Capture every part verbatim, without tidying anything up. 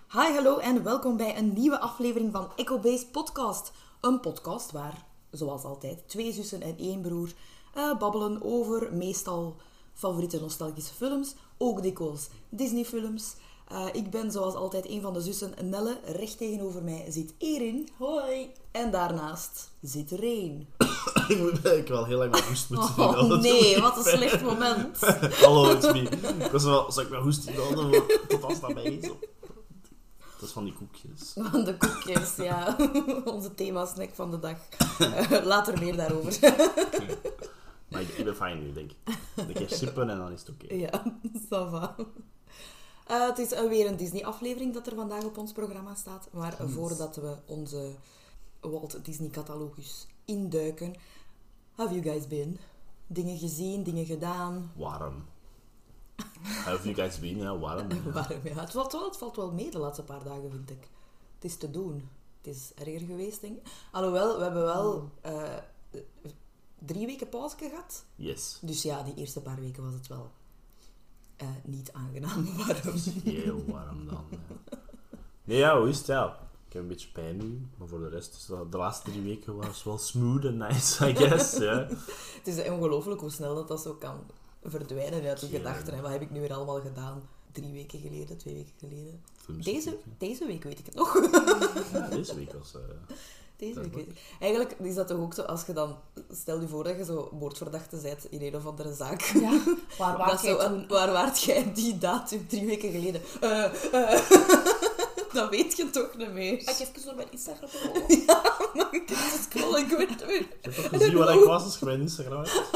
Hi, hallo en welkom bij een nieuwe aflevering van Echo Base Podcast. Een podcast waar, zoals altijd, twee zussen en één broer uh, babbelen over meestal favoriete nostalgische films, ook dikwijls Disney-films. Uh, ik ben zoals altijd een van de zussen, Nelle. Recht tegenover mij zit Erin. Hoi. En daarnaast zit Reen. Ik moet eigenlijk wel heel lang mijn hoest moeten doen. Oh nee, wat een slecht moment. Hallo, it's me. Ik was wel, zal ik mijn hoest doen? Tot als dat bij is. Dat is van die koekjes. Van de koekjes, ja. Onze thema-snack van de dag. Uh, later meer daarover. Okay. Maar ik, ik ben fijn nu, denk ik. Een keer sippen en dan is het oké. Okay. Ja, ça va. Uh, het is uh, weer een Disney-aflevering dat er vandaag op ons programma staat. Maar uh, voordat we onze Walt Disney-catalogus induiken, have you guys been? Dingen gezien, dingen gedaan? Warm. Have you guys been? Ja, warm. Ja. Warm, ja. Het valt, wel, het valt wel mee de laatste paar dagen, vind ik. Het is te doen. Het is erger geweest, denk ik. Alhoewel, we hebben wel uh, drie weken pauze gehad. Yes. Dus ja, die eerste paar weken was het wel uh, niet aangenaam warm. Heel warm dan. Ja. Nee, ja, hoe is het? Ja. Ik heb een beetje pijn nu, maar voor de rest is dat, de laatste drie weken was wel smooth en nice, I guess. Ja. Het is ongelooflijk hoe snel dat, dat zo kan verdwijnen uit je ja. gedachten. En wat heb ik nu weer allemaal gedaan? Drie weken geleden, twee weken geleden. Deze, deze week weet ik het nog. Ja, deze week was... Uh, deze week weet ik. Eigenlijk is dat toch ook zo, als je dan... Stel je voor dat je zo moordverdachte bent in een of andere zaak. Ja, waar waart jij zo, toen? Waar waart jij die datum drie weken geleden? Uh, uh, dat weet je toch niet meer. Ga ik even door mijn Instagram rollen? Ja, mag ik even scrollen? Ik weet het weer. Je hebt toch gezien wat ik was als je mijn Instagram hebt?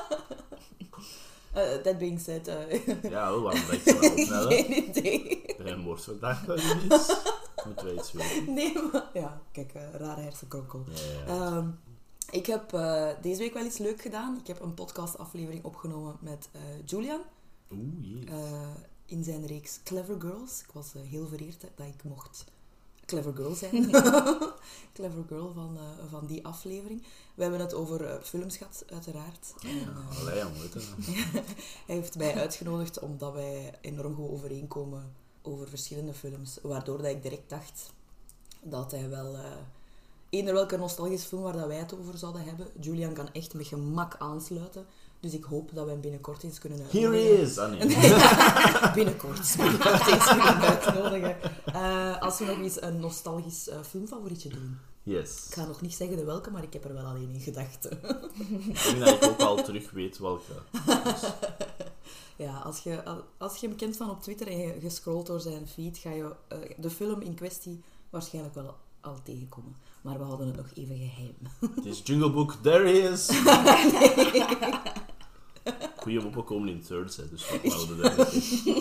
Uh, that being said... Uh, ja, oh, waarom denk je dat opsnellen? Geen idee. Ben je een moordverdachte dat je is? Moeten wij iets weten? Nee, maar... Ja, kijk, uh, rare hersenkronkel. Ja, ja. Um, ik heb uh, deze week wel iets leuk gedaan. Ik heb een podcastaflevering opgenomen met uh, Julian. Oeh, yes. Uh, in zijn reeks Clever Girls. Ik was uh, heel vereerd dat ik mocht Clever Girl zijn. Clever Girl van, uh, van die aflevering. We hebben het over uh, films gehad, uiteraard. En, uh, Allee, ja, moet het. hij heeft mij uitgenodigd omdat wij enorm goed overeenkomen over verschillende films. Waardoor dat ik direct dacht dat hij wel... Uh, eender welke nostalgische film waar dat wij het over zouden hebben. Julian kan echt met gemak aansluiten. Dus ik hoop dat we hem binnenkort eens kunnen uitnodigen. Here he is! Ah, nee. binnenkort. Binnenkort eens kunnen uitnodigen. Uh, als we nog eens een nostalgisch uh, filmfavorietje doen. Yes. Ik ga nog niet zeggen de welke, maar ik heb er wel alleen in gedachten. Ik denk dat ik ook al terug weet welke. Dus. Ja, als je, als je hem kent van op Twitter en je, je scrolt door zijn feed, ga je uh, de film in kwestie waarschijnlijk wel al tegenkomen. Maar we houden het nog even geheim. Het is Jungle Book, there he is! Goeie moppen komen in thirds, hè, dus wat houden we daar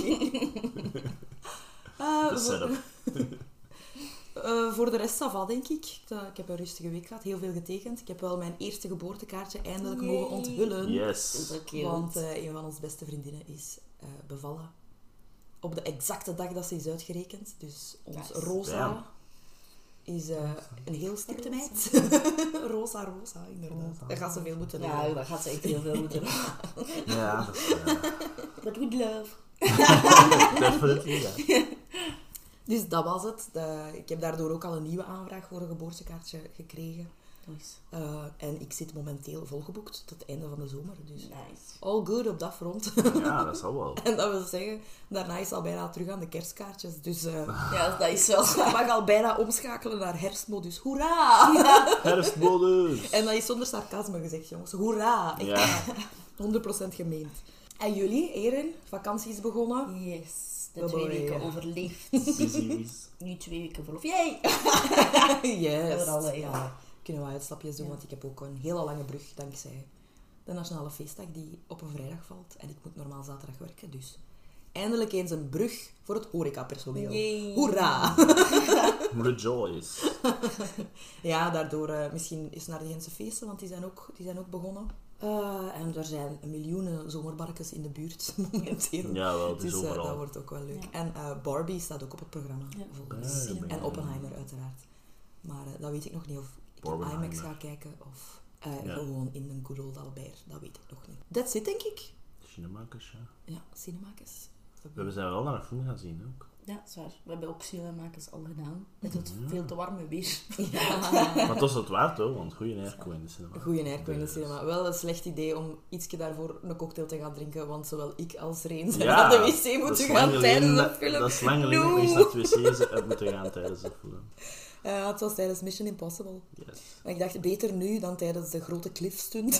uh, de setup. Uh, voor de rest, ça va, denk ik. Ik heb een rustige week gehad, heel veel getekend. Ik heb wel mijn eerste geboortekaartje eindelijk Yay. mogen onthullen. Yes. Want uh, een van onze beste vriendinnen is uh, bevallen. Op de exacte dag dat ze is uitgerekend. Dus ons Nice. Rosa Damn. is uh, een heel stipte meid. Rosa, Rosa, inderdaad. Dat gaat ze veel moeten doen. Ja, dat gaat ze echt heel veel moeten doen. Ja, dat is... Uh... But with love. Definitely, ja. Dus dat was het. De, ik heb daardoor ook al een nieuwe aanvraag voor een geboortekaartje gekregen. Nice. Uh, en ik zit momenteel volgeboekt tot het einde van de zomer. Dus Nice. all good op dat front. Ja, dat zal wel. En dat wil zeggen, daarna is het al bijna terug aan de kerstkaartjes. Dus uh, Ja, dat is wel... ik mag al bijna omschakelen naar herfstmodus. Hoera! Ja. Herfstmodus! En dat is zonder sarcasme gezegd, jongens. Hoera! Echt Ja. honderd procent gemeend. En jullie, Erin? Vakantie is begonnen. Yes. De Oh twee boy. weken overleefd. Busy wees. Nu twee weken verlof. Yay! Yes. Overal, hè. Ja. Kunnen we uitstapjes doen, Ja. want ik heb ook een hele lange brug dankzij de Nationale Feestdag die op een vrijdag valt. En ik moet normaal zaterdag werken, dus eindelijk eens een brug voor het horecapersoneel. Yay. Hoera! Rejoice. Ja, daardoor uh, misschien eens naar de Gentse feesten, want die zijn ook, die zijn ook begonnen. Uh, en er zijn miljoenen zomerbarkjes in de buurt momenteel. Ja, wel, het is Dus uh, overal. dat wordt ook wel leuk. Ja. En uh, Barbie staat ook op het programma. Ja. Volgens. Barbie. En Oppenheimer uiteraard. Maar uh, dat weet ik nog niet of ik in Barbenheimer. IMAX ga kijken of uh, Ja. gewoon in een good old Albert. Dat weet ik nog niet. That's it, denk ik. Cinemakers, ja. Ja, cinemakers. We zijn wel naar een film gaan zien, ook. Ja, dat is waar. We hebben ook cinemakers al gedaan. Met het veel te warme weer. Ja. Maar het was het waard hoor, want goede airco in de cinema. Goeie airco in de Dus- cinema. Wel een slecht idee om ietsje daarvoor een cocktail te gaan drinken, want zowel ik als Reen zijn Ja, naar de wc dat is moeten lang gaan geleden tijdens de dat- film. Dat is lang geleden No. dat ik naar het wc heb moeten gaan tijdens de film. Uh, het was tijdens Mission Impossible. Yes. Maar ik dacht, beter nu dan tijdens de grote cliffstunt.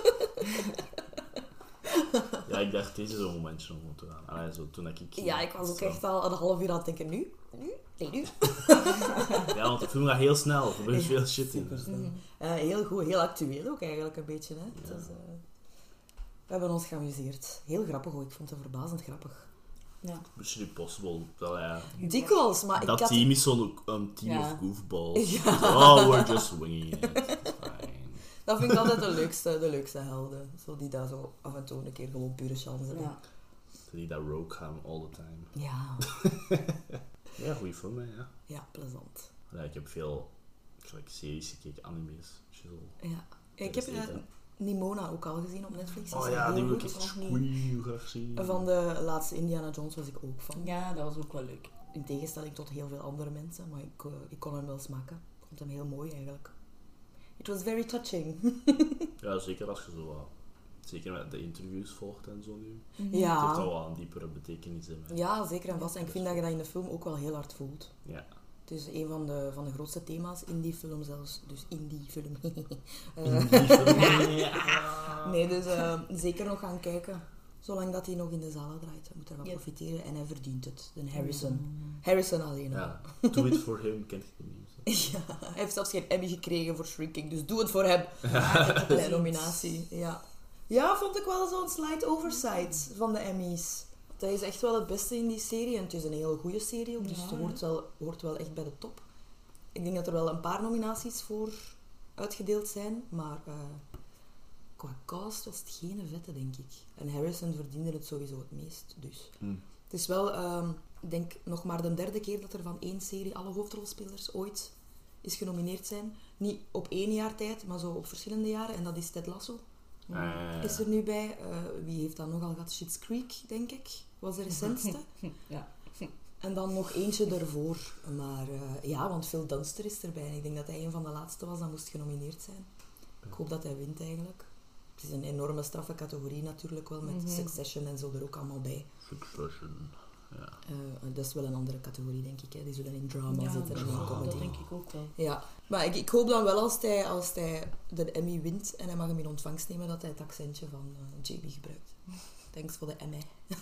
Ja, ik dacht, deze is een momentje om te gaan. Allee, zo, toen ik... Ja, ik was ook zo. echt al een half uur aan het denken, nu? Nu? Nee, nu? Ja, want de film gaat heel snel. Er gebeurt veel shit in. Dus. Uh, heel goed, heel actueel ook eigenlijk een beetje. Hè? Het Ja. is, uh, we hebben ons geamuseerd. Heel grappig ook, ik vond het verbazend grappig. Ja. Mission Impossible. Dat, ja. Dikwijls, maar dat ik had... team is zo'n een team Ja. of goofballs. Ja. Oh, we're just winging it. It's fine. Dat vind ik altijd de leukste, de leukste helden. Zo die daar zo af en toe een keer gewoon pure chance hebben. Ja. Die dat rogue gaan all the time. Ja, Ja, goede film, hè, ja. ja, plezant. Ja, ik heb veel gelijk, series gekeken, animes. Chill. Ja. Ja, ik heb Dat is uh, eten. Nimona ook al gezien op Netflix. Oh is ja, heel die wil ik goed. echt heel graag zien. Van de laatste Indiana Jones was ik ook van. Ja, dat was ook wel leuk. In tegenstelling tot heel veel andere mensen, maar ik, uh, ik kon hem wel smaken. Ik vond hem heel mooi eigenlijk. It was very touching. Ja, zeker als je zo wat... Zeker met de interviews volgt en zo nu. Het heeft Ja. al wel een diepere betekenis in mij. Ja, zeker en vast. En ik vind dat je dat in de film ook wel heel hard voelt. Ja. Het is een van de, van de grootste thema's in die film zelfs. Dus in die film. Eh, In die film, ja. nee, dus uh, zeker nog gaan kijken. Zolang dat hij nog in de zalen draait. Hij moet ervan Ja. profiteren en hij verdient het. De Harrison. Harrison alleen al. Ja, do it for him, kent je de memes? Ja, hij heeft zelfs geen Emmy gekregen voor Shrinking, dus doe het voor hem. Bij nominatie, ja. Ja, vond ik wel zo'n slight oversight van de Emmys. Dat is echt wel het beste in die serie. En het is een heel goede serie ook, dus Ja, het hoort wel, hoort wel echt bij de top. Ik denk dat er wel een paar nominaties voor uitgedeeld zijn, maar uh, qua cast was het geen vette, denk ik. En Harrison verdiende het sowieso het meest, dus... Mm. Het is wel, um, ik denk, nog maar de derde keer dat er van één serie alle hoofdrolspelers ooit is genomineerd zijn. Niet op één jaar tijd, maar zo op verschillende jaren. En dat is Ted Lasso. Uh, Is er nu bij. Uh, wie heeft dat nogal gehad? Schitt's Creek, denk ik. Was de recentste. Ja. En dan nog eentje daarvoor. Maar uh, ja, want Phil Dunster is erbij. En ik denk dat hij een van de laatste was dat moest genomineerd zijn. Ik hoop dat hij wint eigenlijk. Het is een enorme straffe categorie natuurlijk wel, met Mm-hmm. Succession en zo er ook allemaal bij. Succession, ja. Uh, dat is wel een andere categorie, denk ik. Hè. Die zullen in drama Ja, zitten en drama. in comedy. dat denk ik ook wel. Ja, maar ik, ik hoop dan wel als hij, als hij de Emmy wint en hij mag hem in ontvangst nemen, dat hij het accentje van uh, J B gebruikt. Thanks voor de Emmy.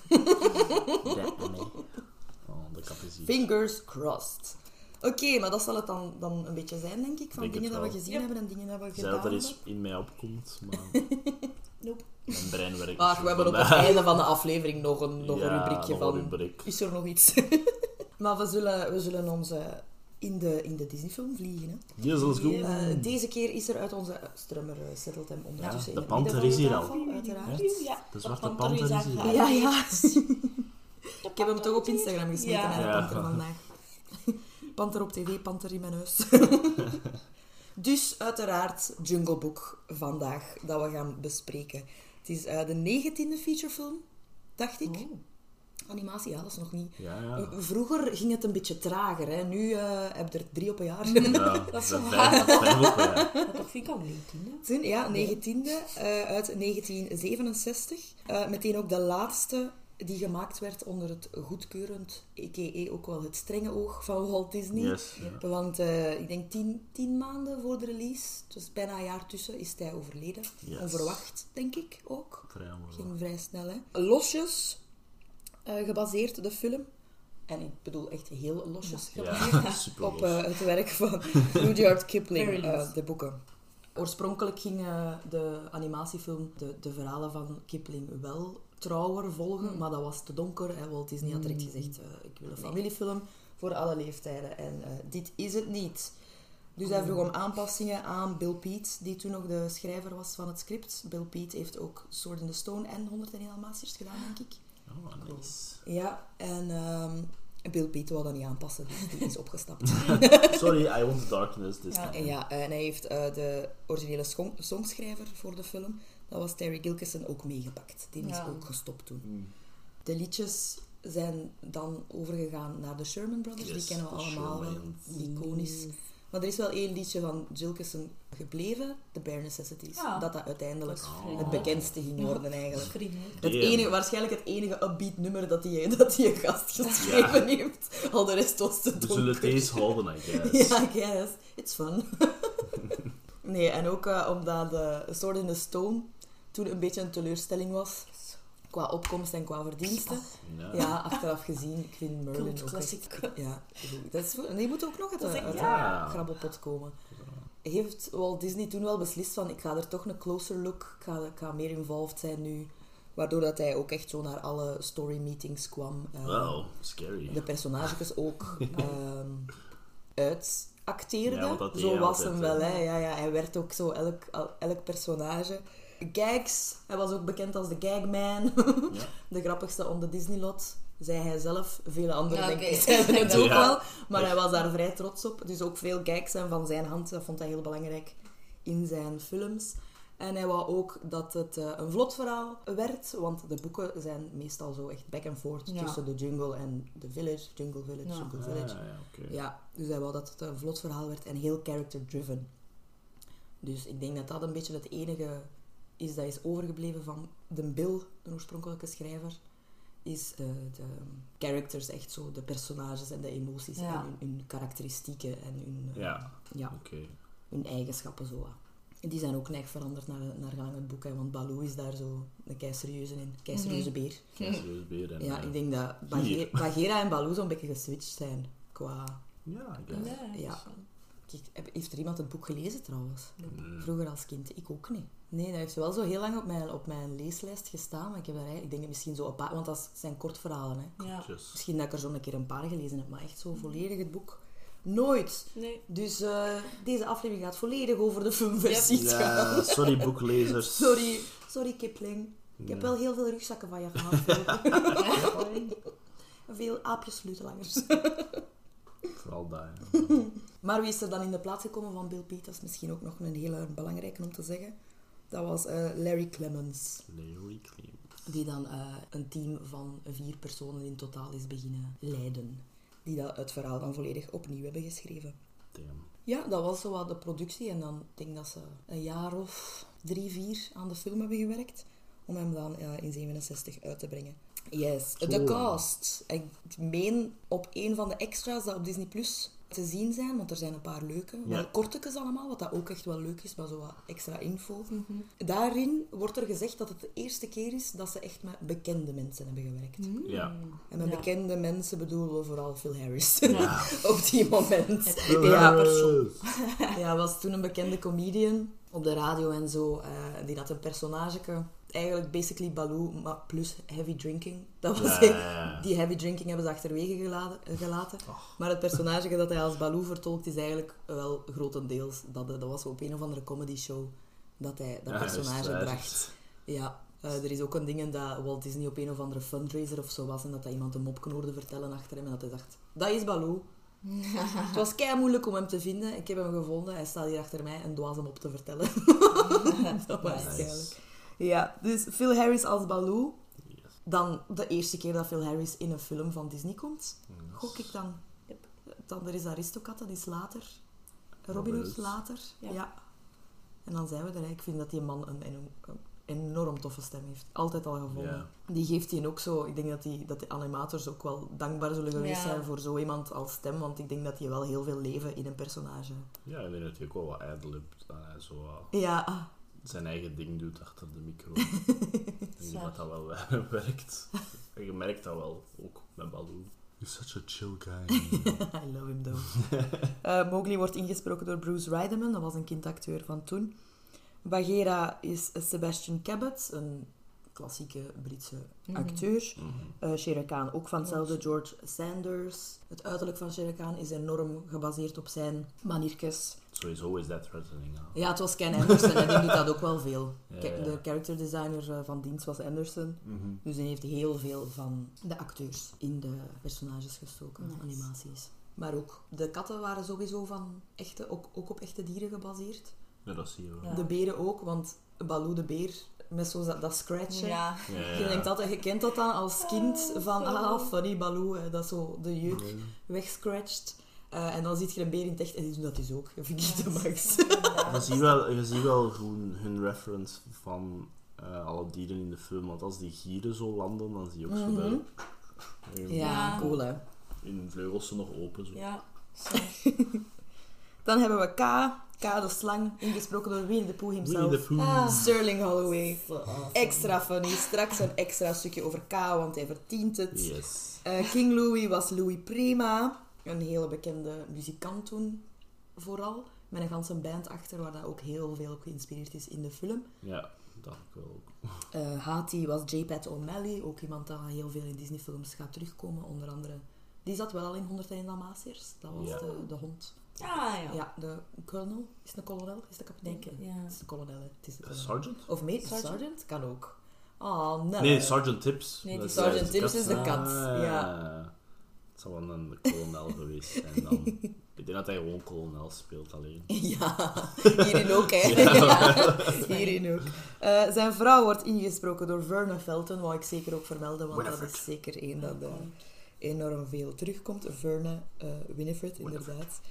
Ja, nee. Oh, de kap is hier. Fingers crossed. Oké, okay, maar dat zal het dan, dan een beetje zijn, denk ik, van Denk dingen het dat we wel. gezien Ja. hebben en dingen dat we Ik gedaan zei dat er hebben. iets in mij opkomt, maar Nope. mijn brein werkt Maar niet we hebben zo ook op het vandaag. einde van de aflevering nog een, nog Ja, een rubriekje nog een van... rubriek. Is er nog iets? Maar we zullen, we zullen ons uh, in de, in de Disney-film vliegen, hè. Yes, let's go. Uh, deze keer is er uit onze... Uh, Strummer uh, settelt hem ondertussen Ja, in de het midden panter van is de hier al. tafel, uiteraard. Ja, De zwarte dat panter is aangehaald. hier. Ja, ja. Ik heb hem toch op Instagram gesmeten, Ja. naar de Ja. panter vandaag. Panter op tv, panter in mijn huis. Dus uiteraard Jungle Book vandaag, dat we gaan bespreken. Het is uh, de negentiende featurefilm, dacht ik. Oh. Animatie, ja, dat is nog niet... Ja, ja. Uh, Vroeger ging het een beetje trager, hè. Nu uh, heb je er drie op een jaar. Ja, Dat is de zo vijf, vijf ook, ja. Maar toch vind ik al negentien, hè? Toen, ja, negentiende, uh, uit negentien zevenenzestig. Uh, meteen ook de laatste die gemaakt werd onder het goedkeurend, a k a ook wel het strenge oog van Walt Disney. Yes, ja. Want uh, ik denk tien, tien maanden voor de release, dus bijna een jaar tussen, is hij overleden. Yes. Onverwacht, denk ik ook. Vrij onverwacht. Ging vrij snel, hè. Losjes uh, gebaseerd, de film. En ik bedoel echt heel losjes gebaseerd. Ja, super Op los. uh, het werk van Rudyard Kipling, Very uh, loose. de boeken. Oorspronkelijk ging uh, de animatiefilm de, de verhalen van Kipling wel trouwer volgen, Mm. maar dat was te donker. En Walt Disney had direct gezegd, uh, ik wil een familiefilm voor alle leeftijden. En uh, dit is het niet. Dus hij vroeg om aanpassingen aan Bill Peet, die toen nog de schrijver was van het script. Bill Peet heeft ook Sword in the Stone en honderdéén Dalmatiërs gedaan, denk ik. Oh, nice. Ja, en um, Bill Peet wou dat niet aanpassen, dus die is opgestapt. Sorry, I want the darkness this Ja. time. Ja, en hij heeft uh, de originele song- songschrijver voor de film, dat was Terry Gilkyson, ook meegepakt. Die is Ja. ook gestopt toen. Mm. De liedjes zijn dan overgegaan naar de Sherman Brothers. Yes, die kennen we de allemaal wel. Shermans. Iconisch. Maar er is wel één liedje van Jilkinson gebleven, The Bare Necessities. Ja. Dat dat uiteindelijk Oh. het bekendste ging worden eigenlijk. Vriendelijk. Het Damn. enige, waarschijnlijk het enige upbeat nummer dat die, dat die gast geschreven heeft. Al de rest was te We donker. zullen deze houden, I guess. Ja, I guess. It's fun. Nee, en ook uh, omdat de Sword in the Stone toen een beetje een teleurstelling was. Qua opkomst en qua verdiensten. Ja. Ja, achteraf gezien, ik vind Merlin Cult ook classic. echt... Ja, dat is, en die moet ook nog uit de, Dat is echt- uit de ja. grabbelpot komen. Heeft Walt Disney toen wel beslist van, ik ga er toch een closer look, ik ga, ik ga meer involved zijn nu. Waardoor dat hij ook echt zo naar alle story meetings kwam. Uh, Wow, scary. de personages ook um, uitacteerde. Ja, want dat deed zo hij was altijd, hem wel, hè. hè. Ja, ja, hij werd ook zo elk, el- elk personage. Gags, hij was ook bekend als de Gagman. Ja. De grappigste on the Disney-lot, zei hij zelf. Vele anderen Ja, denk oké. ik zeiden het ook Ja. wel. Maar hij Echt. was daar vrij trots op. Dus ook veel gags zijn van zijn hand. Dat vond hij heel belangrijk in zijn films. En hij wou ook dat het uh, een vlot verhaal werd. Want de boeken zijn meestal zo echt back and forth Ja. tussen de jungle en de village. Jungle village, Ja. jungle Ah, village. ja, oké. Ja, dus hij wou dat het een vlot verhaal werd en heel character-driven. Dus ik denk dat dat een beetje het enige is dat is overgebleven van de Bill, de oorspronkelijke schrijver. Is de, de characters, echt zo, de personages en de emoties Ja. en hun, hun karakteristieken en hun, uh, Ja, ja, oké. hun eigenschappen. Zo. En die zijn ook neig veranderd naar, naar gelang het boek, hè, want Baloo is daar zo een kei serieuze in, kei serieuze beer. Geen serieus beer. En, Ja, eh, ik denk dat hier. Baghe- Bagheera en Baloo zo'n beetje geswitcht zijn qua... Ja, ik guess. Ja, Ja. Kijk, heb- heeft er iemand het boek gelezen trouwens? Mm. Vroeger als kind, ik ook niet. Nee, dat heeft wel zo heel lang op mijn, op mijn leeslijst gestaan, maar ik heb daar eigenlijk, ik denk misschien zo een paar, want dat zijn kortverhalen, hè. Ja. Just. Misschien dat ik er zo een keer een paar gelezen heb, maar echt zo volledig het boek nooit. Nee. Dus eh, deze aflevering gaat volledig over de filmversie Ja, gaan. sorry boeklezers. Sorry, sorry Kipling. Ik heb Ja. wel heel veel rugzakken van je gehad. Veel, veel aapjeslutelangers. Vooral dat, ja. Maar wie is er dan in de plaats gekomen van Bill Peters? Misschien ook nog een hele belangrijke om te zeggen. Dat was eh, Larry Clemens. Larry Clemens. Die dan eh, een team van vier personen in totaal is beginnen leiden. Die dat het verhaal dan volledig opnieuw hebben geschreven. Damn. Ja, dat was zo wat de productie. En dan ik denk dat ze een jaar of drie, vier aan de film hebben gewerkt. Om hem dan eh, in zevenenzestig uit te brengen. Yes. Zo. De cast. Ik meen op een van de extra's dat op Disney Plus te zien zijn. Want er zijn een paar leuke. Ja. Wel kortetjes allemaal, wat dat ook echt wel leuk is. Maar zo wat extra info. Mhm. Daarin wordt er gezegd dat het de eerste keer is dat ze echt met bekende mensen hebben gewerkt. Mm. Ja. En met Ja. bekende mensen bedoelen we vooral Phil Harris. Ja. Op die moment. Het Ja, persoon. ja, was toen een bekende comedian op de radio en zo. eh, die had een personageke. Eigenlijk basically Baloo, maar plus heavy drinking. Dat was Ja, ja, ja. Die heavy drinking hebben ze achterwege gelaten. gelaten. Maar het personage dat hij als Baloo vertolkt is eigenlijk wel grotendeels... Dat, dat was op een of andere comedy show dat hij dat Ja, personage juist, bracht. Ja, eh, er is ook een ding dat Walt Disney op een of andere fundraiser of zo was en dat hij iemand een mop kon hoorde vertellen achter hem en dat hij dacht, dat is Baloo. Het was kei moeilijk om hem te vinden. Ik heb hem gevonden. Hij staat hier achter mij een dwaze mop te vertellen. Dat was Nice. waarschijnlijk. Ja, dus Phil Harris als Baloo. Yes. Dan de eerste keer dat Phil Harris in een film van Disney komt. Gok ik dan. Yep. Dan er is Aristocat, dat is later. Robin Robin Hood Hood. later. Ja. Ja. En dan zijn we er. Ik vind dat die man een, een, een enorm toffe stem heeft. Altijd al gevonden. Ja. Die geeft hij ook zo... Ik denk dat, die, dat de animators ook wel dankbaar zullen geweest Ja. zijn voor zo iemand als stem. Want ik denk dat hij wel heel veel leven in een personage... Ja, ik denk dat hij ook wel wat ad-lib, dat hij zo wat Ja, ah, zijn eigen ding doet achter de micro. Ik denk dat dat wel werkt. En je merkt dat wel, ook met Baloo. You're such a chill guy. I love him though. Eh, Mowgli wordt ingesproken door Bruce Riderman. Dat was een kindacteur van toen. Bagheera is Sebastian Cabot, een klassieke Britse acteur. Mhm. Eh Shere Khan ook van hetzelfde, George Sanders. Het uiterlijk van Shere Khan is enorm gebaseerd op zijn maniertjes. Sowieso is that threatening. Huh? Ja, het was Ken Anderson en die doet dat ook wel veel. Ja, Kijk, ja. de character designer eh, van dienst was Anderson. Mhm. Dus hij heeft heel veel van de acteurs in de personages gestoken, Nice. animaties. Maar ook de katten waren sowieso van echte, ook, ook op echte dieren gebaseerd. Ja, dat zie je wel. Ja. De beren ook, want Baloo de beer met zo dat, dat scratchen. Ja. Ja, ja. Je denkt altijd, je kent dat dan als kind van ah, funny Baloo, hè, dat zo de jeuk Ja. wegscratcht. Uh, en dan ziet je een beer in het echt en die doen dat dus ook. Dat vind ik de max. Je ziet wel, je ziet wel hun, hun reference van uh, alle dieren in de film. Want als die gieren zo landen, dan zie je ook zo Mhm. dat Ja, Ja. cool hè. hun vleugels zo nog open. Zo. Ja. Zo. Dan hebben we K. K de slang, ingesproken door Winnie the Pooh Winnie himself. the Pooh. Ah. Sterling Holloway. Zo awesome. Extra funny. Straks een extra stukje over K, want hij verdient het. Yes. Uh, King Louis was Louis Prima. Een hele bekende muzikant toen, vooral. Met een ganse band achter, waar dat ook heel veel op geïnspireerd is in de film. Ja, dat ik wel ook. Uh, Hati was J. Pat O'Malley, ook iemand dat heel veel in Disney-films gaat terugkomen. Onder andere, die zat wel al in honderdéén Dalmatiërs. Dat was Ja. de, de hond. Ah, ja. Ja, de colonel. Is het een kolonel? Is het de kapitein? Denk het, ja. Het is de kolonel, hè. Het is de Uh, kolonel. Sergeant? Of mate Sergeant? sergeant? Kan ook. Oh, nee. Nee, Sergeant Tips. Nee, die Dat is- Sergeant dat is Tips is de kat, Ah, ja. Het zou wel een kolonel geweest zijn dan. Ik denk dat hij gewoon kolonel speelt alleen. Ja, hierin ook, hè. Ja, hierin ook. Uh, zijn vrouw wordt ingesproken door Verna Felton, wou ik zeker ook vermelden, want dat Winifred. is zeker één dat uh, enorm veel terugkomt. Verna uh, Winifred, inderdaad.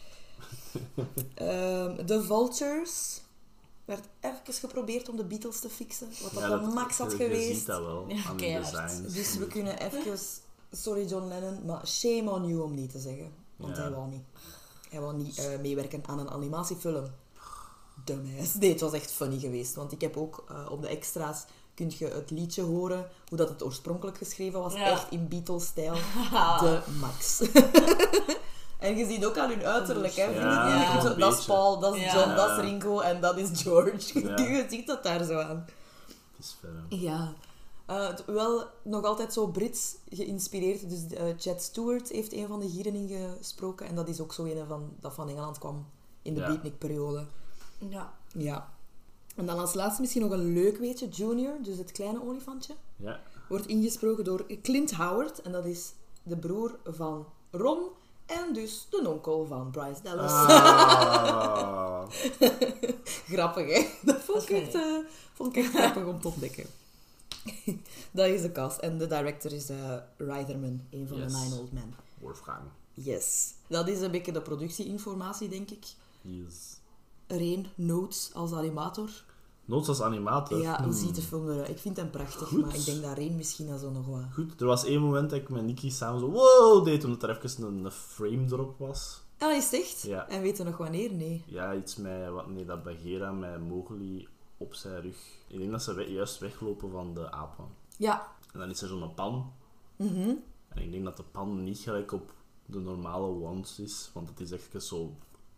um, The Vultures werd even geprobeerd om de Beatles te fixen, wat dat Ja, de max had je, geweest. Je ziet dat wel Ja, aan de keihard. designs. Dus we kunnen even... Sorry John Lennon, maar shame on you om niet te zeggen. Want Ja. hij wou niet. Hij wou niet uh, meewerken aan een animatiefilm. Dumbass. Nee, het was echt funny geweest. Want ik heb ook uh, op de extra's... Kun je het liedje horen, hoe dat het oorspronkelijk geschreven was. Ja. Echt in Beatles-stijl. De max. En je ziet ook aan hun uiterlijk, hè. Ja, Ja, een dat is beetje. Paul, dat is Ja. John, dat Ja. is Ringo en dat is George. Ja. Je ziet dat daar zo aan. Het is ver, hè. Ja, uh, t- wel nog altijd zo Brits geïnspireerd. Dus uh, Chad Stewart heeft een van de gieren ingesproken. En dat is ook zo een van, dat van Engeland kwam in de Ja. beatnik-periode. Ja. Ja. En dan als laatste misschien nog een leuk weetje. Junior, dus het kleine olifantje, Ja. wordt ingesproken door Clint Howard. En dat is de broer van Ron en dus de onkel van Bryce Dallas. Ah. Grappig, hè? Dat vond ik, Oké. echt, uh, vond ik echt grappig om te ontdekken. Dat is de cast. En de director is uh, Reitherman, een van Yes. de Nine Old Men. Wolfgang. Yes. Dat is een beetje de productieinformatie, denk ik. Yes. Reen, notes als animator. Noods als animator. Ja, hoe Hmm. ziet de film eruit? Ik vind hem prachtig, Goed. maar ik denk dat Reen misschien al zo nog wat... Goed, er was één moment dat ik met Nicky samen zo wow deed, omdat er even een, een frame erop was. Ah, is het echt? Ja. En weet je nog wanneer? Nee. Ja, iets met, wat, nee, dat Bagheera met Mowgli op zijn rug. Ik denk dat ze we- juist weglopen van de apen. Ja. En dan is er zo'n pan. Mhm. En ik denk dat de pan niet gelijk op de normale ones is, want het is echt zo...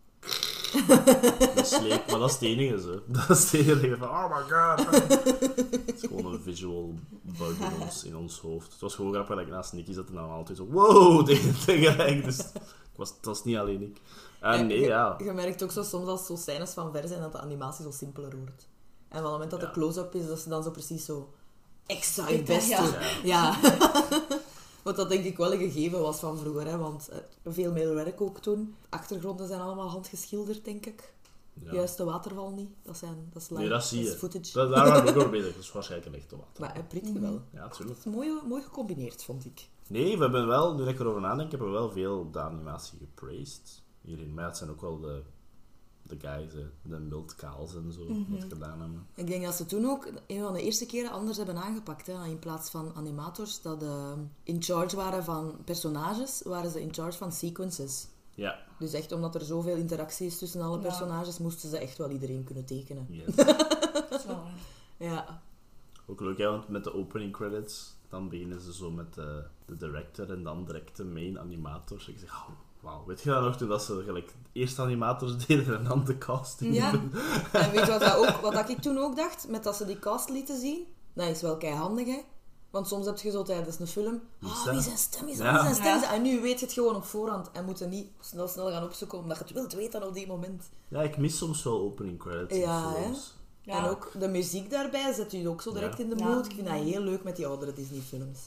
de sleep, maar dat is het enige, zo. Dat is het enige dat je van, oh my god. Het is gewoon een visual bug in ons, in ons hoofd. Het was gewoon grappig dat ik naast Nicky zat en dan altijd zo, wow, deed tegelijk. Dus ik was, het was niet alleen ik. En nee, je, ja. je merkt ook zo soms als zo scènes van ver zijn dat de animatie zo simpeler wordt. En op het moment dat Ja. de close-up is, dat ze dan zo precies zo extra je best Ja. doen. Ja. Wat dat denk ik wel een gegeven was van vroeger, hè, want eh, veel meer werk ook toen. Achtergronden zijn allemaal handgeschilderd, denk ik. Ja. Juist de waterval niet. Dat, zijn, dat is live, Nee, dat zie is je. footage. Dat, daar waren we ook over bezig. Dat is waarschijnlijk een echte wat. Maar eh, pretty wel. Ja, natuurlijk. Het is mooi, mooi gecombineerd, vond ik. Nee, we hebben wel, nu ik erover nadenk, hebben we wel veel de animatie gepraised hierin. Maar ja, het zijn ook wel de, de guys, hè, de Milt Kaals en zo, Mhm. wat gedaan hebben. Ik denk dat ze toen ook een van de eerste keren anders hebben aangepakt. Hè. In plaats van animators dat eh, in charge waren van personages, waren ze in charge van sequences. Ja, Dus echt omdat er zoveel interactie is tussen alle Ja. personages, moesten ze echt wel iedereen kunnen tekenen. yes. Dat is wel waar. Ja. Ook leuk, hè, want met de opening credits, dan beginnen ze zo met de, de director en dan direct de main animators. Ik zeg, oh, wauw, weet je dat nog toen dat ze gelijk eerst animators deden en dan de casting? Ja. En weet je wat, dat ook, wat dat ik toen ook dacht, met dat ze die cast lieten zien? Dat is wel keihandig, hè. Want soms heb je zo tijdens een film... Wie is Oh, dat? wie zijn stem is dat? Ja. Wie zijn stem is Ja. dat? En nu weet je het gewoon op voorhand. En moet je niet snel snel gaan opzoeken, omdat je het wilt weten op die moment. Ja, ik mis soms wel opening credits Ja, in hè. films. Ja. En ook de muziek daarbij zet je ook zo direct Ja. in de Ja. mood. Ik vind dat heel leuk met die oudere Disney-films.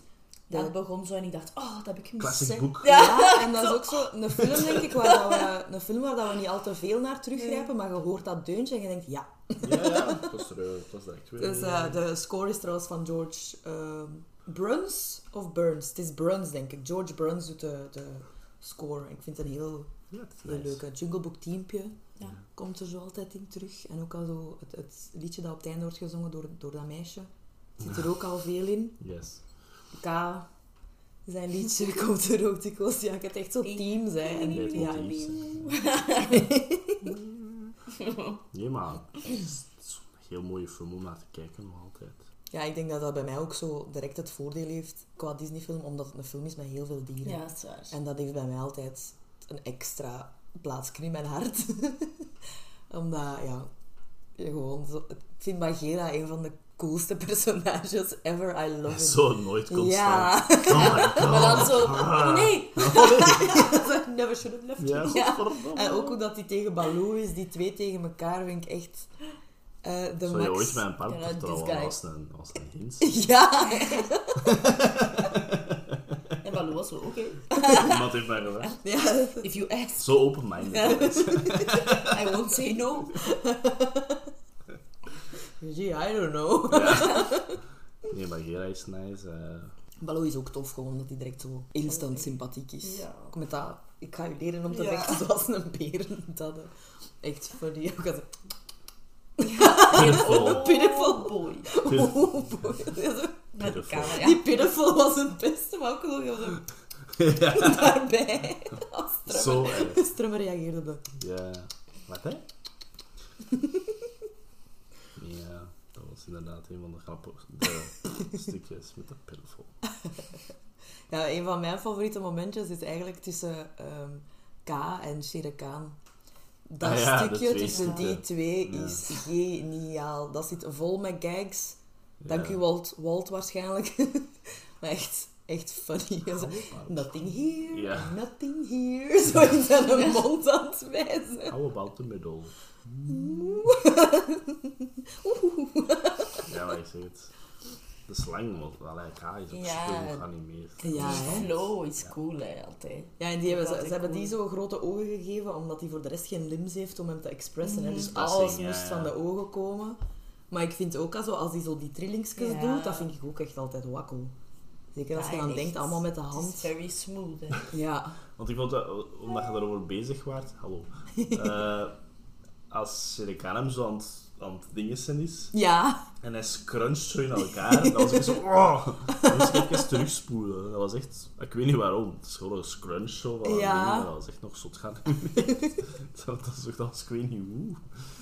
Ja, het begon zo en ik dacht, oh, dat heb ik gemist. Classic hè. boek. Ja. Ja, en dat is ook zo een film, denk ik, waar, dat we, een film waar dat we niet al te veel naar teruggrijpen, maar je hoort dat deuntje en je denkt, ja. Ja, ja. Het was er, het was er echt weer. Dus uh, de score is trouwens van George uh, Bruns of Burns? Het is Bruns, denk ik. George Bruns doet de, de score. Ik vind het een heel, Ja, het is heel nice. leuke Jungle Book teampje. Ja. Komt er zo altijd in terug. En ook al zo het, het liedje dat op het einde wordt gezongen door, door dat meisje. Zit er ook al veel in. Yes. K, zijn liedje komt er ook dikwijls. Ja, ik heb echt zo teams, hè. En, Nee, het ja. moet iets zijn. Nee, maar het is een heel mooie film om naar te kijken nog altijd. ja, ik denk dat dat bij mij ook zo direct het voordeel heeft qua Disney-film, omdat het een film is met heel veel dieren. Ja, dat is waar. En dat heeft bij mij altijd een extra plaatsje in mijn hart. Omdat, ja, gewoon zo... Ik vind Bagheera een van de coolste personages ever. I love it. Zo nooit constant. Ja. Oh my god. Maar dan zo, oh nee! Never should have left Ja, you. godverdomme. En ook hoe dat die tegen Baloo is, die twee tegen elkaar, vind ik echt uh, de Zou je max. ooit met een paard Ja, this trouwen guy. als een, als een hint? Ja. En Baloo was zo, oké. Iemand heeft mij gevraagd. Ja. If you ask, Zo open-minded. I won't say no. Gee, I don't know. Ja. Nee, maar Gera is nice. Uh, Baloo is ook tof, gewoon omdat hij direct zo instant sympathiek is. Ja. Ook met dat, ik ga je leren om te Ja. vechten zoals een beer. Dat, eh, echt funny. Ook als pitiful. Pitiful. boy. Oh boy. Ja, zo. Met de Pitiful. camera. Die pitiful was het beste, maar ook zo heel zo Ja. daarbij. Als Strummer. Zo erg. Strummer reageerde dat. Ja. Wat, hè? Ja, dat was inderdaad een van de grappigste de stukjes met de pitiful. Ja, een van mijn favoriete momentjes is eigenlijk tussen ehm, K en Shere Khan. Dat Ah ja, de stukje twee tussen stukken. die twee Ja. is geniaal. Dat zit vol met gags. Dank Ja. u Walt, Walt waarschijnlijk. Maar echt, echt funny. Zo, Hallo, Paard. nothing here, Ja. nothing here. Zo in zijn mond aan het wijzen. How about the middle? Ja, maar ik zeg het. De slang, want allee, K is ook Ja. super goed geanimeerd. Ja, Die hè. flow is cool, hè, altijd. Ja, en die hebben, ze, Dat is ze hebben cool. die zo grote ogen gegeven, omdat hij voor de rest geen limbs heeft om hem te expressen. Hè. Mhm. Dus Expressing, alles ja, moest ja. van de ogen komen. Maar ik vind ook, als, als hij zo die trillingsjes Ja. doet, dat vind ik ook echt altijd wakkel. Zeker als Ja, je dan echt. denkt, allemaal met de Het is hand. very smooth, hè. Ja. Want ik vond dat, omdat je daarover bezig waart, hallo, eh, als Shere Khan hem zo aan het, aan het dingen is, Ja. en hij scruncht zo in elkaar, dan was ik zo, oh, dan moest ik even terugspoelen. Dat was echt, ik weet niet waarom, het is gewoon een scrunch zo van een Ja. ding, dat was echt nog zot gaan. dat was ook, dat was, ik weet niet hoe.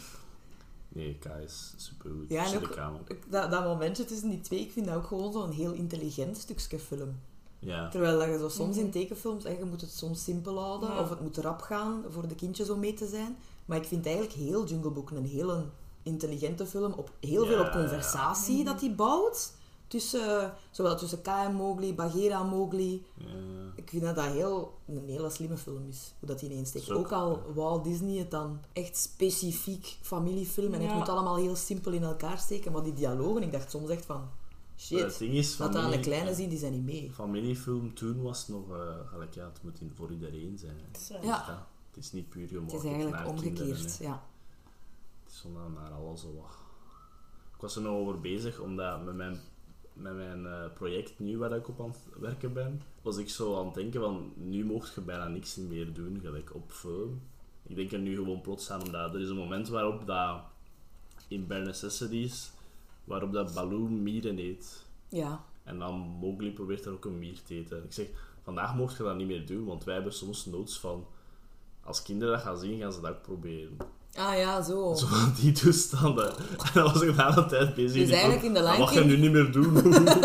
Nee, K is supergoed. Ja, en Shere ook- Khan ook. Dat, dat momentje tussen die twee, ik vind dat ook gewoon zo'n heel intelligent stukje film. Ja. Terwijl dat je zo soms in Mhm. tekenfilms, hè, je moet het soms simpel houden, Ja. of het moet rap gaan voor de kindjes om mee te zijn. Maar ik vind eigenlijk heel Jungle Book een hele intelligente film, op, heel veel Ja, op conversatie ja. dat hij bouwt. Tussen, zowel tussen K en Mowgli, Bagheera en Mowgli. Ja. Ik vind dat dat heel, een hele slimme film is, hoe dat hij ineens steekt. Zo. Ook al Walt Disney het dan echt specifiek familiefilm en het Ja. moet allemaal heel simpel in elkaar steken. Maar die dialogen, ik dacht soms echt van, Maar het shit, ding is, laat dat aan de familie- kleine zien, die zijn niet mee. familiefilm toen was nog, uh, gelijk, ja, het moet in, voor iedereen zijn. Hè. Zo. Ja. Ja, het is niet puur Het gemarket is eigenlijk naar omgekeerd, kinderen, hè. ja. Het is zo naar, naar alles zo wat. Ik was er nog over bezig, omdat met mijn, met mijn uh, project nu waar ik op aan het werken ben, was ik zo aan het denken van, nu mocht je bijna niks meer doen, gelijk op film. Ik denk er nu gewoon plots aan, omdat er is een moment waarop dat, in Bare Necessities, waarop dat Baloo mieren eet. Ja, En dan Mowgli probeert er ook een mier te eten. Ik zeg, vandaag mocht je dat niet meer doen, want wij hebben soms notes van, als kinderen dat gaan zien, gaan ze dat ook proberen. ah ja, zo. Zo van die toestanden. En dan was ik de hele tijd bezig. Dus Ik eigenlijk van, in de dat Lion mag je King- nu niet meer doen.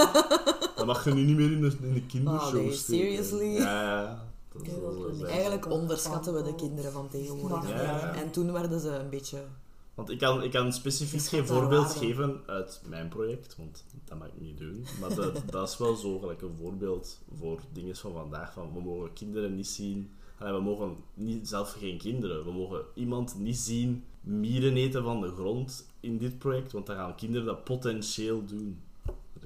Dat mag je nu niet meer in de, in de kindershow Oh, nee, steken. seriously? Ja, ja. Dat is Ja, wel dat zo is zijn. Eigenlijk onderschatten we de kinderen van tegenwoordig. Ja, ja. En toen werden ze een beetje... Want ik kan, ik kan specifiek Dus geen gaat naar voorbeeld waarde. geven uit mijn project, want dat mag ik niet doen. Maar dat, dat is wel zo gelijk een voorbeeld voor dingen van vandaag. Van, we mogen kinderen niet zien... Allee, we mogen niet, zelf geen kinderen. We mogen iemand niet zien mieren eten van de grond in dit project, want dan gaan kinderen dat potentieel doen.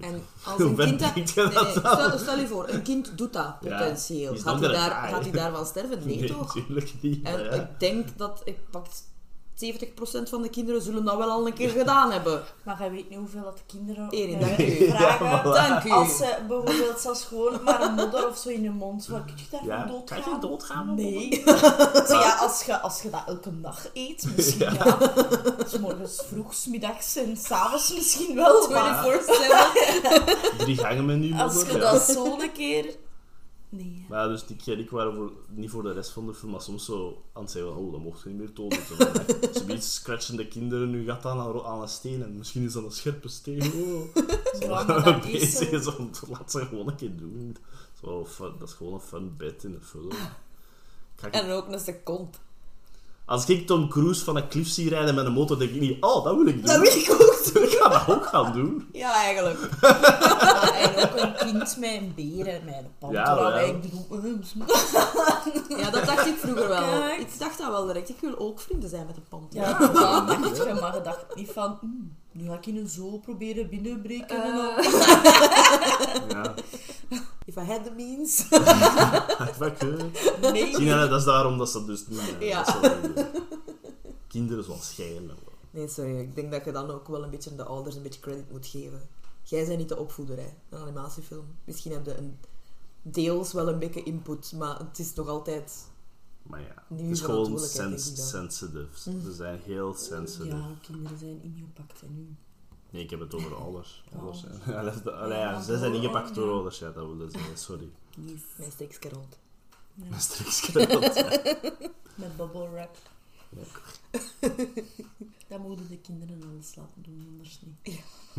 En als Hoe een ver kind dat... denk je Nee, dat nee, dan? stel, stel je voor, een kind doet dat Ja, potentieel. die is gaat, dan hij gelijk, daar, ah, gaat hij ja. daarvan sterven? Nee, toch? natuurlijk niet. En ja. ik denk dat... Ik pak zeventig procent van de kinderen zullen dat wel al een keer gedaan hebben. Maar jij weet niet hoeveel dat de kinderen Erin, bij dank mij u. vragen. Ja, voilà. Dank u. Als ze bijvoorbeeld zelfs gewoon maar een modder of zo in je mond, waar kun je daarvan Ja, doodgaan? kan je doodgaan? van Nee. Zo, ja, als je, als je dat elke dag eet, misschien ja. S morgens vroeg, 's middags en 's avonds misschien wel. Maar vierentwintig Drie gangen menu als je ja. dat zo een keer... Nee. Maar ja, dus Nick en ik waren voor, niet voor de rest van de film, maar soms zo aan het zeggen van, oh, dat mocht je niet meer tonen. Zoiets scratchen de kinderen nu gaat aan, een- aan een steen en misschien is dat een scherpe steen. Oh. Ja, maar dat is Bezig zo. is om, laat ze gewoon een keer doen. Zo, fun, dat is gewoon een fun bit in de film. Kijk, En ook een seconde. als ik Tom Cruise van een klif zie rijden met een motor, denk ik niet, oh, dat wil ik doen. Dat wil ik ook doen. Ik ga dat ook gaan doen. Ja, eigenlijk. Ja, en ook een kind met een beer en met een panter. Ja, wel. Ja, ik bedoel... Ja, dat dacht ik vroeger wel. Kijk. Ik dacht dat wel direct. Ik wil ook vrienden zijn met een panter. Ja, ja, echt. Ja, maar je dacht niet van... Mm, nu ga ik in een zoo proberen binnenbreken en dan... Ja, If I had the means. fuck it. Nee. Zie je, dat is daarom dat ze dat dus niet meer Ja. dat ze dat doen. Kinderen zoals jij. en wel. Nee, sorry. Ik denk dat je dan ook wel een beetje de ouders een beetje credit moet geven. Jij bent niet de opvoeder, hè. Een animatiefilm. Misschien heb je een deels wel een beetje input, maar het is nog altijd... Maar ja, Nu het is gewoon verantwoordelijkheid, denk sens ik dan. sensitive. Ze zijn heel sensitive. Ja, kinderen zijn ingepakt en nu... Nee, ik heb het over ouders. Oh. ouders ja. Ja, dat is de- allee, ja, Ja, ze zijn door- ingepakt door ja. ouders, ja, dat willen zeggen. Sorry. Lief. Mijn steekje rond. Mijn streekskrant. Met bubble wrap. Ja. Dat moeten de kinderen alles laten doen, anders niet.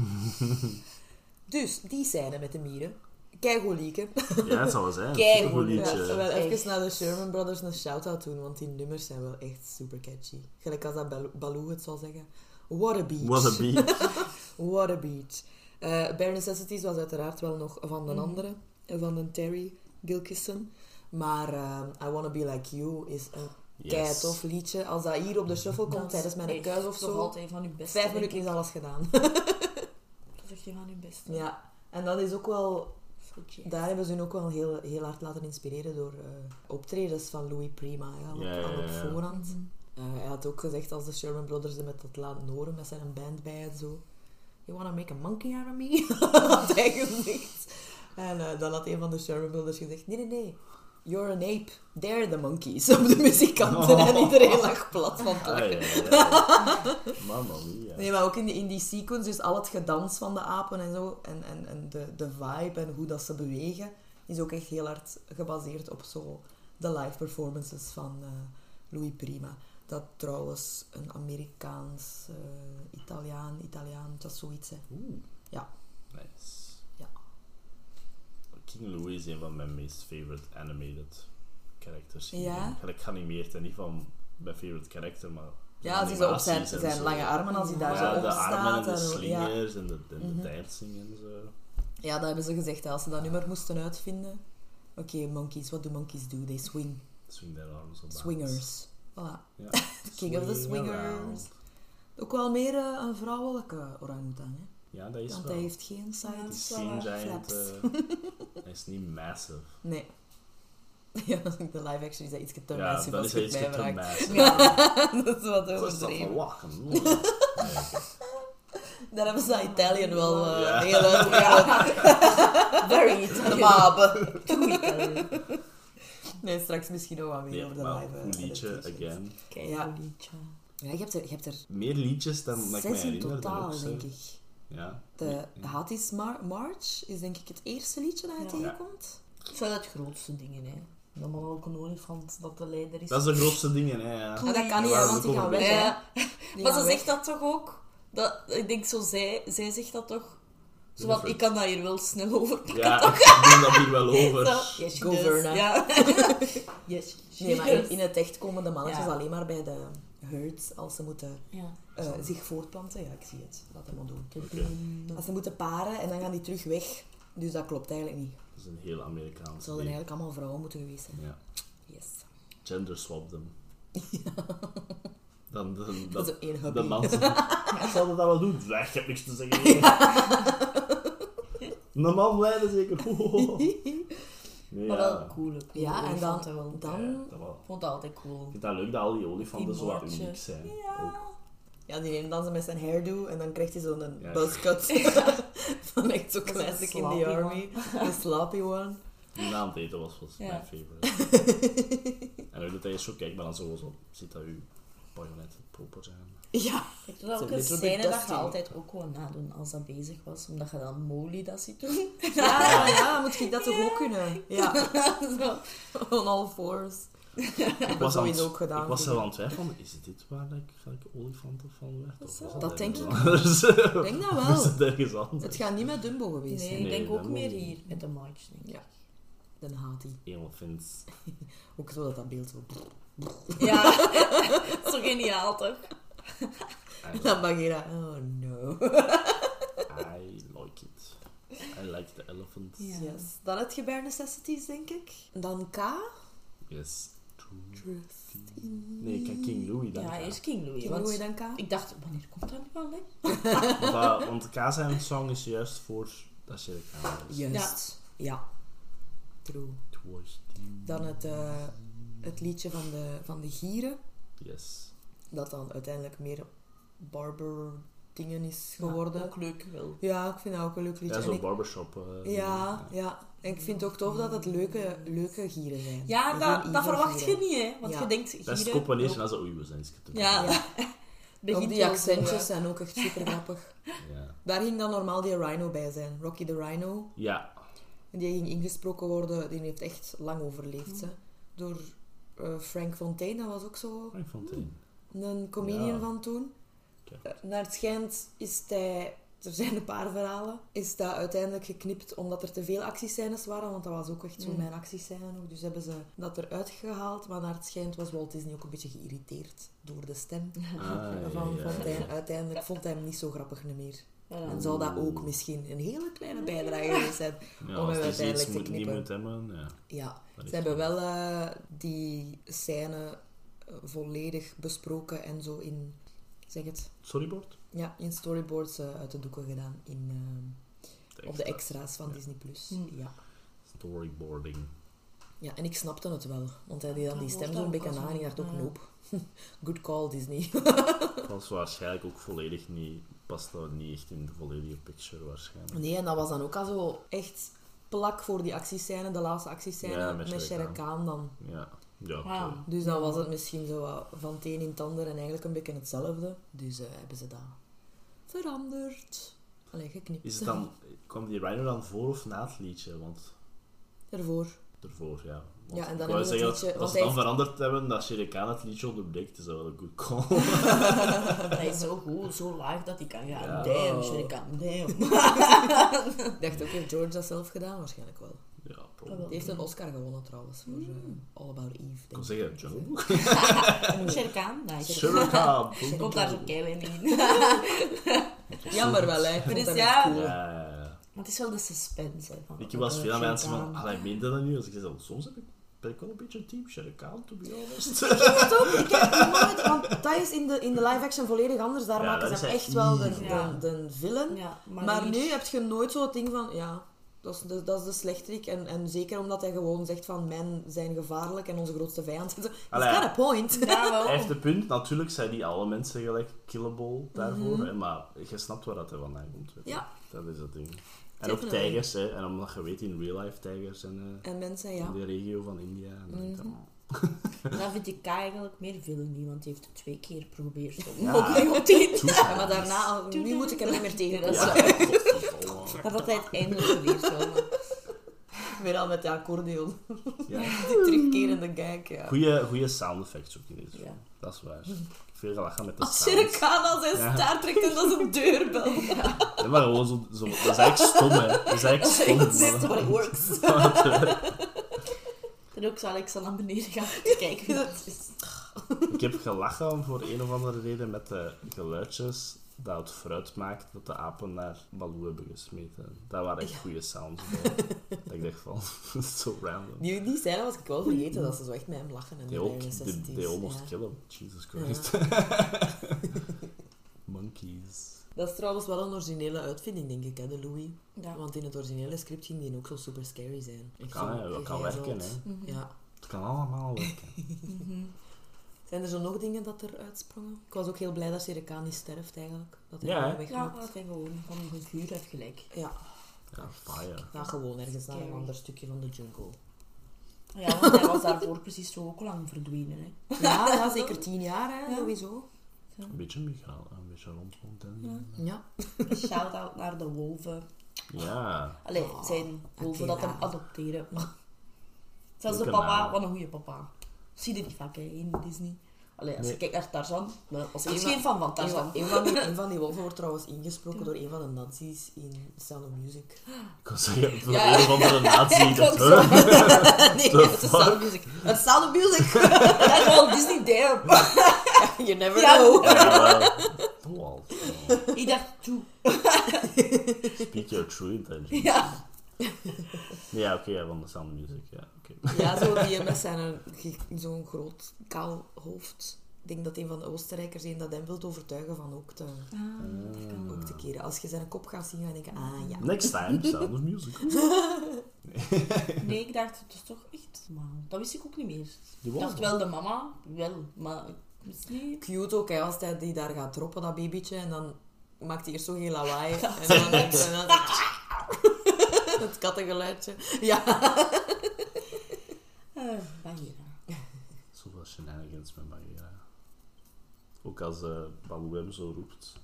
Dus, die scène met de mieren. Keigoed lieken. Ja, het zal wel zijn. Keigoed, Supergoed Ja, liedje. wel Echt. even naar de Sherman Brothers een shout-out doen, want die nummers zijn wel echt super catchy. Gelijk als dat Bal- Baloo het zal zeggen. What a beach. What a beat. What a beach. Eh Bare Necessities was uiteraard wel nog van de Mhm. andere, van de Terry Gilkison. Maar eh, I Wanna Be Like You is een Yes. kei tof liedje. Als dat hier op de shuffle komt Dat tijdens is mijn echt kuis of nog zo, altijd van uw beste. vijf denk minuten ik. is alles gedaan. Dat is echt een van uw beste. Ja, en dat is ook wel... Goed, Daar hebben ze hun ook wel heel, heel hard laten inspireren door eh, optredens van Louis Prima. Ja, op, Ja, ja, al op ja. voorhand. Eh, hij had ook gezegd als de Sherman Brothers hem met dat laten horen, met zijn band bij en zo. You wanna make a monkey out of me? had hij gezegd. En eh, dan had een van de Sherman Brothers gezegd, nee, nee, nee. You're an ape. They're the monkeys. Op de muzikanten. Oh. En iedereen lag plat van het Ah, lachen. ja, ja. Mamma mia. Nee, maar ook in die, in die sequence, dus al het gedans van de apen en zo, en, en, en de, de vibe en hoe dat ze bewegen, is ook echt heel hard gebaseerd op zo de live performances van eh, Louis Prima. Dat trouwens een Amerikaans, eh, Italiaan, Italiaan, dat is zoiets, hè. Oeh. Ja. Nice. Ja. King Louis is een van mijn meest favorite animated characters. Ja? Gelijk geanimeerd en niet van mijn favorite character, maar... Ja, als hij zo op zijn, animaties en zijn zo. lange armen, als hij daar Ja, zo de op armen en staat. de en- ja. slingers en de, en de Mhm. dancing en zo. Ja, dat hebben ze gezegd, hè, als ze dat nummer moesten uitvinden. Oké, monkeys, what do monkeys do? They swing. Swing their arms op Swingers. Voilà. Ja. King of the Swing swingers. around. Ook wel meer eh, een vrouwelijke orang-oetan, hè. Ja, dat is Want wel. hij heeft geen Ja, side Het is wel geen waar. giant... flaps. eh, hij is niet massive. Nee. Ja, de live action is dat iets te Ja, massive dan als is je hij het iets mij te vraagt. massive. Ja. Dat is wat Dat is toch overdreven. verwachten. Nee, oké. Daar hebben ze Italian wel eh Ja. heel uit. Very De Italian. mabe. Too Italian. Nee, straks misschien nog wat meer Nee, over de maar live. eh, goed liedje, adaptations. again. Kijk, Ja. een liedje. Ja, je hebt er, je hebt er Meer liedjes dan dat ik me zes in herinner. totaal, ook, zo. denk ik. Ja. De Ja. Hatties Mar- March is denk ik het eerste liedje dat je Ja. tegenkomt. Dat zijn het grootste dingen, hè. Dat mag ook een olifant dat de leider is. Dat is de grootste dingen, hè. Ja. En dat kan niet, Ja, hè, dat want is die ook gaan een weg. beetje- hè. Ja. Die Maar gaan ze weg. zegt dat toch ook? Dat, ik denk zo, zij, zij zegt dat toch? Zo Ja, van, ik kan dat hier wel snel overpakken. Ja, ik doe dat hier wel over. Zo, yes, she does. Governor. Ja. Yes, she Nee, maar in, does. in het echt komen de mannetjes Ja. alleen maar bij de herds als ze moeten Ja. eh, zich voortplanten. Ja, ik zie het. Laat hem maar doen. Oké. Als ze moeten paren en dan gaan die terug weg. Dus dat klopt eigenlijk niet. Dat is een heel Amerikaans Het zouden ding. eigenlijk allemaal vrouwen moeten geweest zijn. Ja. Yes. Gender swap them. Dan, dan, Dat dat, is één de hobby. man... Ja, ik zou dat wel doen. Ja, ik heb niks te zeggen. Een man lijden zeker. Nee, Maar ja. wel cool. Ja, en dan... wel. dan Ja, dat wel. Ik vond het altijd cool. Ik vind dat leuk dat al die olifanten Die zo wat moordjes. uniek zijn. Ja. Ook. Ja, die neemt dan zo met zijn hairdo en dan krijgt hij zo'n Ja. buzzcut. Van echt zo Dat is een classic in sloppy the army. De sloppy one. Die na het eten was, was Ja. mijn favorite. En ook dat hij zo kijkt, maar dan zo, zo ziet dat uw bajonet proper zijn. Ja. Ik doe dat It's ook a een little scène bit dat dusty. je altijd ook gewoon nadoen als dat bezig was. Omdat je dan Molly dat ziet doen. Ja, ja, moet ik dat toch ook kunnen? Ja. Zo. On all fours. Ik heb was, dat aan het, sowieso ook gedaan, ik was vind zelf ik. aan het twijfelen, is dit waar ik, waar ik olifanten van werd? Of was Dat denk ergens ik. anders? Ik denk dat Of wel. is het ergens anders? Het gaat niet met Dumbo geweest Nee, zijn. ik Nee, denk dat ook moet meer niet. hier met de March. Denk ik. Ja. Dan haat hij. Elephants. Ook zo dat dat beeld zo... Ja, dat is zo geniaal toch? I, Dan Bagheera, oh no. I like it. I like the elephants. Ja. Yes. Dan het je bare necessities, denk ik. Dan K. Yes. True. Trust in... Nee, King King Louis dan. Ja, K. eerst King Louis. King want Louis dan K. Ik dacht, wanneer komt dat nu wel, hè? Want, dat- want K zijn song is juist voor dat Shere Khan is. Juist. Ja. True. Twice. Dan het, eh, het liedje van de, van de gieren. Yes. Dat dan uiteindelijk meer barber dingen is geworden. Ja, ook leuk wel. Ja, ik vind dat ook een leuk liedje. Ja, En zo'n ik- barbershop. eh, ja, ja. En ik vind het ook tof dat het leuke, leuke gieren zijn. Ja, En dat, geen dat evil verwacht je gieren. niet, hè? Want Ja. je denkt, Dat is hier... het combination als oei, we zijn iets te doen. Ja. Ja. begint Ook die wel zo, accentjes ja. zijn ook echt super grappig. Ja. Daar ging dan normaal die Rhino bij zijn. Rocky the Rhino. Ja. En die ging ingesproken worden. Die heeft echt lang overleefd. Hè. Door eh, Frank Fontaine. Dat was ook zo Frank Fontaine. een comedian Ja. van toen. Oké. Eh, naar het schijnt is hij... Er zijn een paar verhalen. Is dat uiteindelijk geknipt omdat er te veel actiescènes waren. Want dat was ook echt zo Mm. mijn actiescène. Ook. Dus hebben ze dat eruit gehaald. Maar naar het schijnt was Walt Disney ook een beetje geïrriteerd door de stem Ah, ja, van ja, ja. Fontaine. Uiteindelijk vond hij hem niet zo grappig meer. Ja. En zou dat ook misschien een hele kleine bijdrage geweest zijn Ja, om als hem het iets uiteindelijk te moet, niet knippen. moet hebben, ja. Ja, Dat is ze hebben wel- wel eh, die scène eh, volledig besproken en zo in, zeg het, Storyboard? ja, in storyboards eh, uit de doeken gedaan in, eh, op de Extra. extra's van Ja. Disney+. Plus. Hmm. Ja. Storyboarding. Ja, en ik snapte het wel, want hij deed dan Dat die wordt stem zo'n ook beetje wel na en ik dacht ook, zo, ja. nope. Good call, Disney. Het was waarschijnlijk ook volledig niet... Past dat niet echt in de volledige picture, waarschijnlijk. Nee, en dat was dan ook al zo echt plak voor die actiescène, de laatste actiescène, Ja, met met Shere Shere Khan dan. Ja. Ja, oké. Wauw. Dus dan was het misschien zo wat van het een in het ander en eigenlijk een beetje hetzelfde. Dus eh, hebben ze dat veranderd. Allee, geknipt. Is het dan... Kwam die Rhino dan voor of na het liedje? Want... Ervoor. Ervoor, ja. Want Ja, en dan ik wou hebben we het zeggen, liedje- als want ze het dan hij veranderd hebben, dat Shere Khan het liedje onderbreekt, is dat wel een good call. Hij is zo goed, zo laag dat hij kan gaan. Ja. Damn, Shere Khan, damn. Ik dacht ook, heeft George dat zelf gedaan? Waarschijnlijk wel. Ja, Dat probably. wel. Die heeft een Oscar gewonnen trouwens, voor eh, All About Eve. Ik kan denk zeggen, ik. Jungle. Shere Khan, nice. Shere Khan. Komt daar zo keihard in. Jammer wel, hè. Ik Maar vond dus hem ja. echt cool. Ja, ja, ja. Maar het is wel de suspense. Hè, van, Ik was eh, veel aan Shere mensen van, Khan. allee, meende dat nu? Als ik zei, soms heb ik, ben ik wel een beetje team Shere Khan, to be honest. Het ook, ik heb nooit, want dat is in de, in de live-action volledig anders. Daar Ja, maken dat ze is hem echt echt wel de, evil. Ja. de, de villain. Ja, maar, Maar hier- nu heb je nooit zo het ding van, ja, dat is de, dat is de slechterik. En, en zeker omdat hij gewoon zegt van, men zijn gevaarlijk en onze grootste vijand. He's Allee. got a point. Ja, wel. Hij heeft een punt, natuurlijk zijn niet alle mensen gelijk killable daarvoor, Mhm. hè, maar je snapt waar dat er vandaan komt. Weet je. Ja. Dat is het ding. En ook Definitely. tijgers, hè, en omdat je weet in real life tijgers zijn eh, En mensen, ja. in de regio van India. En dan denk ik Mhm. van, Dan vind ik K eigenlijk meer villain niet, want hij heeft het twee keer geprobeerd om Ja. ook niet op te eten. Ja, maar daarna, nu moet ik hem niet meer tegenkomen. Ja, ja, godverdomme. Dat had hij het eindelijk geleerd wel. maar- Weer al met de accordeon. Ja. Die terugkerende gag, ja. Goeie, goeie sound effects ook in deze film. Ja. Dat is waar. Ik heb veel gelachen met de Als Shere sounds. Khan al zijn Ja. staart trekt en dat is een deurbel. Ja, maar gewoon zo, zo, dat is eigenlijk stom, hè. Dat is eigenlijk stom. Dat is echt maar- what it works. En ook zal ik zo naar beneden gaan te kijken wie dat is. Ik heb gelachen voor een of andere reden met de geluidjes dat het fruit maakt dat de apen naar Baloo hebben gesmeten. Dat waren echt goede sounds. bij. Dat ik dacht van, dat is zo random. Die, die scène was ik wel vergeten, dat ze zo echt met hem lachen. En They, die all, bare they, they almost ja. kill him. Jesus Christ. Monkeys. Dat is trouwens wel een originele uitvinding, denk ik, hè, de Louis. Ja. Want in het originele script ging die ook zo super scary zijn. Echt Kan, zo hè, dat kan gegijzeld. werken, hè. Mhm. Ja. Het kan allemaal werken. Mhm. Zijn er zo nog dingen dat er uitsprongen? Ik was ook heel blij dat Shere Khan niet sterft, eigenlijk. Dat hij Ja, gewoon hè? weg Ja, moet. dat hij gewoon van een figuur heeft gelijk. Ja. Ja, fire. Ja, gewoon ergens naar een Scary. ander stukje van de jungle. Ja, want hij was daarvoor precies zo ook lang verdwenen. Hè. Ja, ja zeker tien jaar, hè, Ja. sowieso. Een beetje migraal, een beetje rond rond en... Ja. Shout-out naar de wolven. Ja. Allee, Oh, zijn wolven oké, dat hem ja. adopteren. Zelfs de Leuke papa, naam. wat een goede papa. Zie je die vaak hè, in Disney. Allee, als Nee. je kijkt naar Tarzan, wel, was Een ik van- geen fan van Een Tarzan. van, een, van die, een van die wolven wordt trouwens ingesproken door een van de nazi's in Sound of Music. Ik kan zeggen, voor Ja. een of andere nazi. Ik dat, ook huh? Nee, The het is Sound fuck? of Music. Het is Sound of Music! Ja, gewoon Disney damn. You never Ja. know. Ja, wel. Wow. Ik dacht, toe. Speak your true intention. Ja. Ja, oké, ja, van de Sound of Music. Ja, oké. Ja, zo die met zijn ge- zo'n groot kaal hoofd. Ik denk dat een van de Oostenrijkers een dat hem wilt overtuigen van ook te, Ah. ook te keren. Als je zijn kop gaat zien, dan denk je, ah ja. Next time, Sound of Music. Nee, ik dacht, het is toch echt... Maar dat wist ik ook niet meer. Die Ik dacht wolven. wel de mama, wel, maar ik wist niet... Cute ook, hè, als hij die daar gaat droppen, dat babytje. En dan maakt hij eerst zo geen lawaai. En dan, en dan het kattengeluidje. Ja. Uh, Bagheera. Zoveel shenanigans met Bagheera. Ook als uh, Baloo hem zo roept.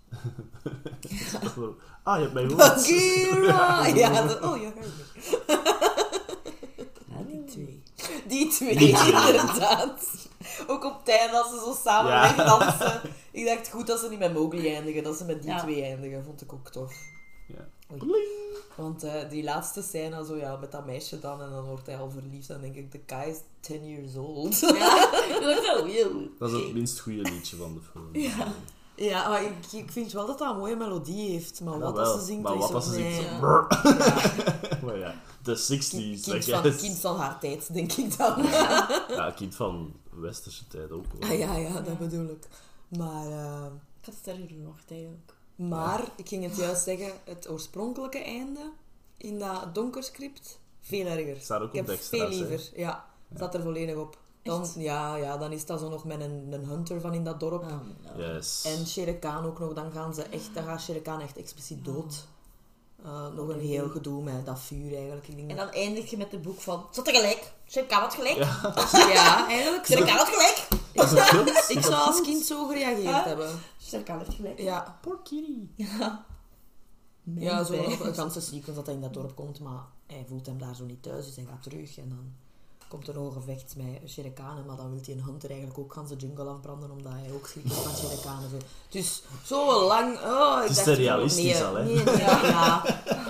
Ah, je hebt mij gehoord. Bagheera! Ja, dat, oh, je hoort me. Ja, die twee. Die twee, Die twee. inderdaad. Ook op tijd als ze zo samen Ja. wegdansen. Ik dacht goed dat ze niet met Mowgli eindigen, dat ze met die Ja. twee eindigen. Vond ik ook tof. Ja. Oei. Bling. Want eh, die laatste scène, zo, ja, met dat meisje dan, en dan wordt hij al verliefd. Dan denk ik, de guy is ten years old. Ja, ik dacht zo, yo. Dat is het minst goede liedje van de film. Ja. Ja, maar ik, ik vind wel dat dat een mooie melodie heeft. Maar wat Jawel, dat ze zingt, maar is wat zo- dat ze zingt, nee. zo- Ja. brrr. Ja. Maar ja, de zestig's, Kind, I van, guess. kind van haar tijd, denk ik dan. Ja, kind van westerse tijd ook wel. Ah, ja, ja, dat bedoel ik. Maar, eh, Ik had het erger verwacht eigenlijk. maar ik ging het juist zeggen, het oorspronkelijke einde in dat donkerscript, veel erger. Staat ook Ik heb op de extra's, veel hè? liever. Ja, staat er volledig op. Dan, Echt? ja, ja, dan is dat zo nog met een, een hunter van in dat dorp. Oh, no. Yes. En Shere Khan ook nog, dan gaan ze echt, dan gaat Shere Khan echt expliciet dood. Uh, nog een Oké. heel gedoe met dat vuur eigenlijk. Ik denk En dat... dan eindig je met het boek van... Zat er gelijk? Shere Khan had gelijk? Ja. Ja, eigenlijk. Shere Khan had gelijk? Is dat goed? Is Ik dat zou als goed? kind zo gereageerd Huh? hebben. Shere Khan heeft gelijk. Ja, Poor kitty. Ja. ja zo Mijn nog een ganse sequence dat hij in dat dorp komt, maar hij voelt hem daar zo niet thuis, dus hij gaat terug en dan komt er nog een gevecht met Shere Khan, maar dan wil hij een hunter eigenlijk ook gaan zijn jungle afbranden, omdat hij ook schrik heeft van Shere Khan en zo. Dus zo lang... Oh, ik Het is dacht, te realistisch nee, al, hè? Nee, nee, ja.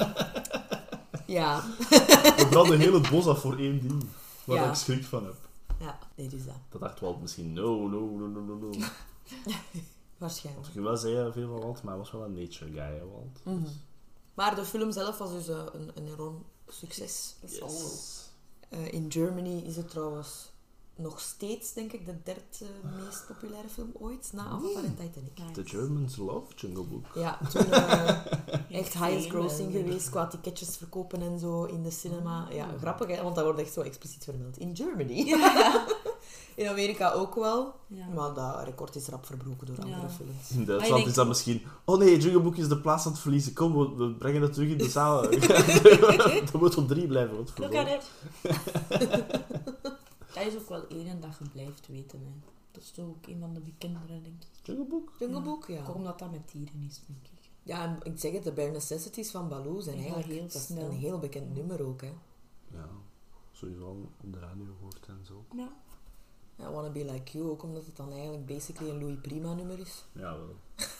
Ja. We branden heel het bos af voor één ding. Waar Ja. ik schrik van heb. Ja, nee, dus dat. Dat dacht Walt misschien, no, no, no, no, no, no. Waarschijnlijk. Ik wil wel zeggen veel van Walt, maar hij was wel een nature guy, hè, Walt. Mhm. Maar de film zelf was dus uh, een, een enorm succes. Dat is al... Yes. Uh, in Germany is het trouwens nog steeds, denk ik, de derde uh, meest populaire film ooit, na Avatar en Titanic. The Germans love Jungle Book. Ja, toen uh, echt highest Insane, grossing hè. geweest qua ticketjes verkopen en zo in de cinema. Ja, grappig hè, want dat wordt echt zo expliciet vermeld. In Germany. In Amerika ook wel, Ja. maar dat record is rap verbroken door andere Ja. films. In Maar Duitsland ik denk- is dat misschien... Oh nee, Jungle Book is de plaats aan het verliezen. Kom, we, we brengen dat terug in de zaal. Dat moet op drie blijven. Wat Look voor at it. Dat is ook wel één dat je blijft weten. Hè. Dat is toch ook een van de bekendere, denk ik. Jungle Book? Jungle Book, ja. Ook omdat dat met dieren is, denk ik. Ja, en ik zeg het, de Bare Necessities van Baloo zijn Ja, eigenlijk heel dat is snel. een heel bekend nummer ook, hè. Ja, sowieso al op de radio gehoord en zo. Ja. I Wanna Be Like You, ook omdat het dan eigenlijk basically een Louis Prima nummer is. Ja, wel.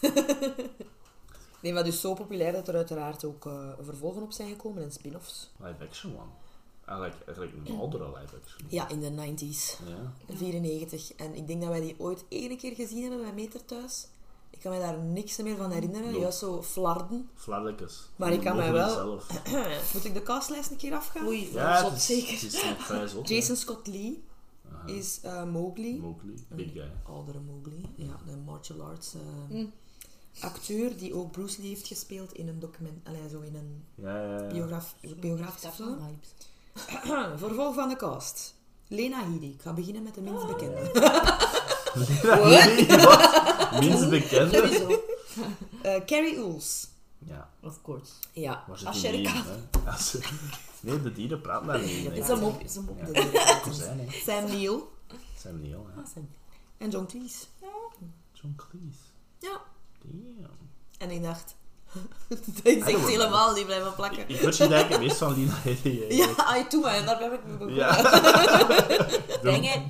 Nee, maar dus zo populair dat er uiteraard ook uh, vervolgen op zijn gekomen en spin-offs. Live action one. Eigenlijk, eigenlijk een oudere live action. Ja, in de negentig, Ja. vierennegentig. En ik denk dat wij die ooit één keer gezien hebben bij Meter thuis. Ik kan me daar niks meer van herinneren, Nope. juist zo flarden. Flarlekes. Maar ik kan mij Mogelijk wel- zelf. Moet ik de castlijst een keer afgaan? Oei, Ja, dat het is is, zeker. het is nog vrij zot. hè. Jason Scott Lee Aha. is uh, Mowgli. Mowgli, big guy. Oudere Mowgli, ja, de martial arts. uh, Mm. acteur die ook Bruce Lee heeft gespeeld in een document... Allee, zo in een Ja, ja, ja. biograf, biografische film. vibes. Vervolg van de cast. Lena Headey. Ik ga beginnen met de minst bekende. Nee, wat? Minst bekende? Sowieso. Uh, Carrie Ools. Ja. Of course. Ja. Waar zit Als die Shere in, Khan. hè? Als- Nee, de dieren praten daar niet in. Is een mop, is een mop. Ja. De Kozijn, hè. Sam Neill. Sam Neill, ja. En John Cleese. John Cleese. Ja. Damn. En ik dacht... dat is echt helemaal niet blijven plakken. Ik, ik word je denken meest van Lena Headey. hè. Ja, ai, toe maar. En daar ben ik me begonnen. Ja. Dang it.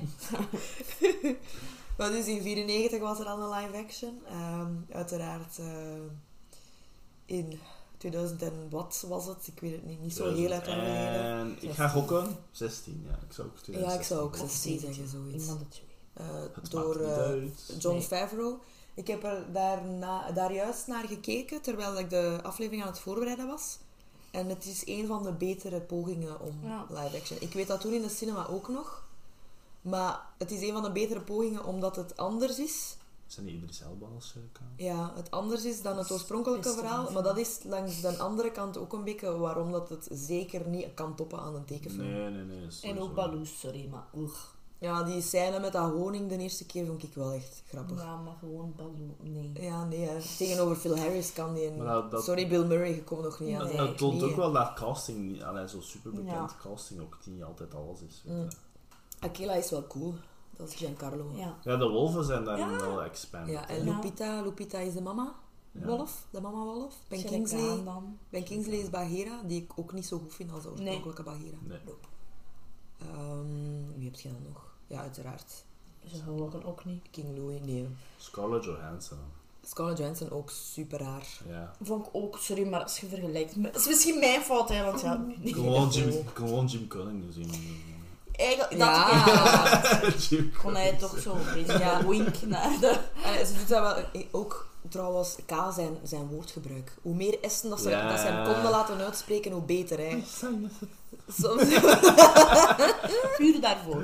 Maar dus in vierennegentig was er al een live action. Ehm, uiteraard uh, in tweeduizend en wat was het? Ik weet het niet. Niet zo heel erg lang geleden. En ik ga gokken. zestien, ja. Ik zou ook Ja, ik zou ook Of zestien zeventien. zeggen, zoiets. Een van de twee. Uh, Het door maakt niet uh, uit. John Nee. Favreau. Ik heb er daarna, daar juist naar gekeken, terwijl ik de aflevering aan het voorbereiden was. En het is een van de betere pogingen om Ja. live action. Ik weet dat toen in de cinema ook nog. Maar het is een van de betere pogingen omdat het anders is. Zijn die Idris Elba als Shere Khan? Ja, het anders is dan het oorspronkelijke Beste verhaal. van. Maar dat is langs de andere kant ook een beetje waarom dat het zeker niet kan toppen aan een tekenfilm. Nee, nee, nee. En sowieso. ook Baloo, sorry, maar oeg. Ja, die scène met dat honing de eerste keer vond ik wel echt grappig. Ja, maar gewoon Baloo, nee. Ja, nee, hè. Tegenover Phil Harris kan die... Maar dat- dat- Sorry, Bill Murray, je komt nog niet aan Het- zijn Het toont ook knieën. wel dat casting, niet- allee, zo super bekend Ja. casting ook niet altijd alles is. weet Mm. je. Aquila is wel cool. Dat is Giancarlo. Ja. Ja, de wolven zijn daar Ja. wel expanded. Ja, hè. en Ja. Lupita, Lupita is de mama Ja. wolf, de mama wolf. Ben Shere Kingsley, Khan dan. Ben Kingsley is Bagheera, die ik ook niet zo goed vind als de oorspronkelijke Bagheera. Nee. Ehm, wie heb je dan nog? Ja, uiteraard. Ze horen ook niet. King Louis, nee. Scarlett Johansson. Scarlett Johansson ook super raar. Ja. Vond ik ook, sorry, maar als je vergelijkt... met- Het is misschien mijn fout, hè, want ja... nee. Gewoon Jim, gewoon Jim Cunningham zien. Eigenlijk, dat Ja. Jim kon hij Cunningham. toch zo een beetje Ja. een wink naar de... En ze doet dat wel eh, ook trouwens, K zijn, zijn woordgebruik. Hoe meer S'en dat ze, Ja. dat ze hem konden laten uitspreken, hoe beter. Hè. Soms... Puur daarvoor.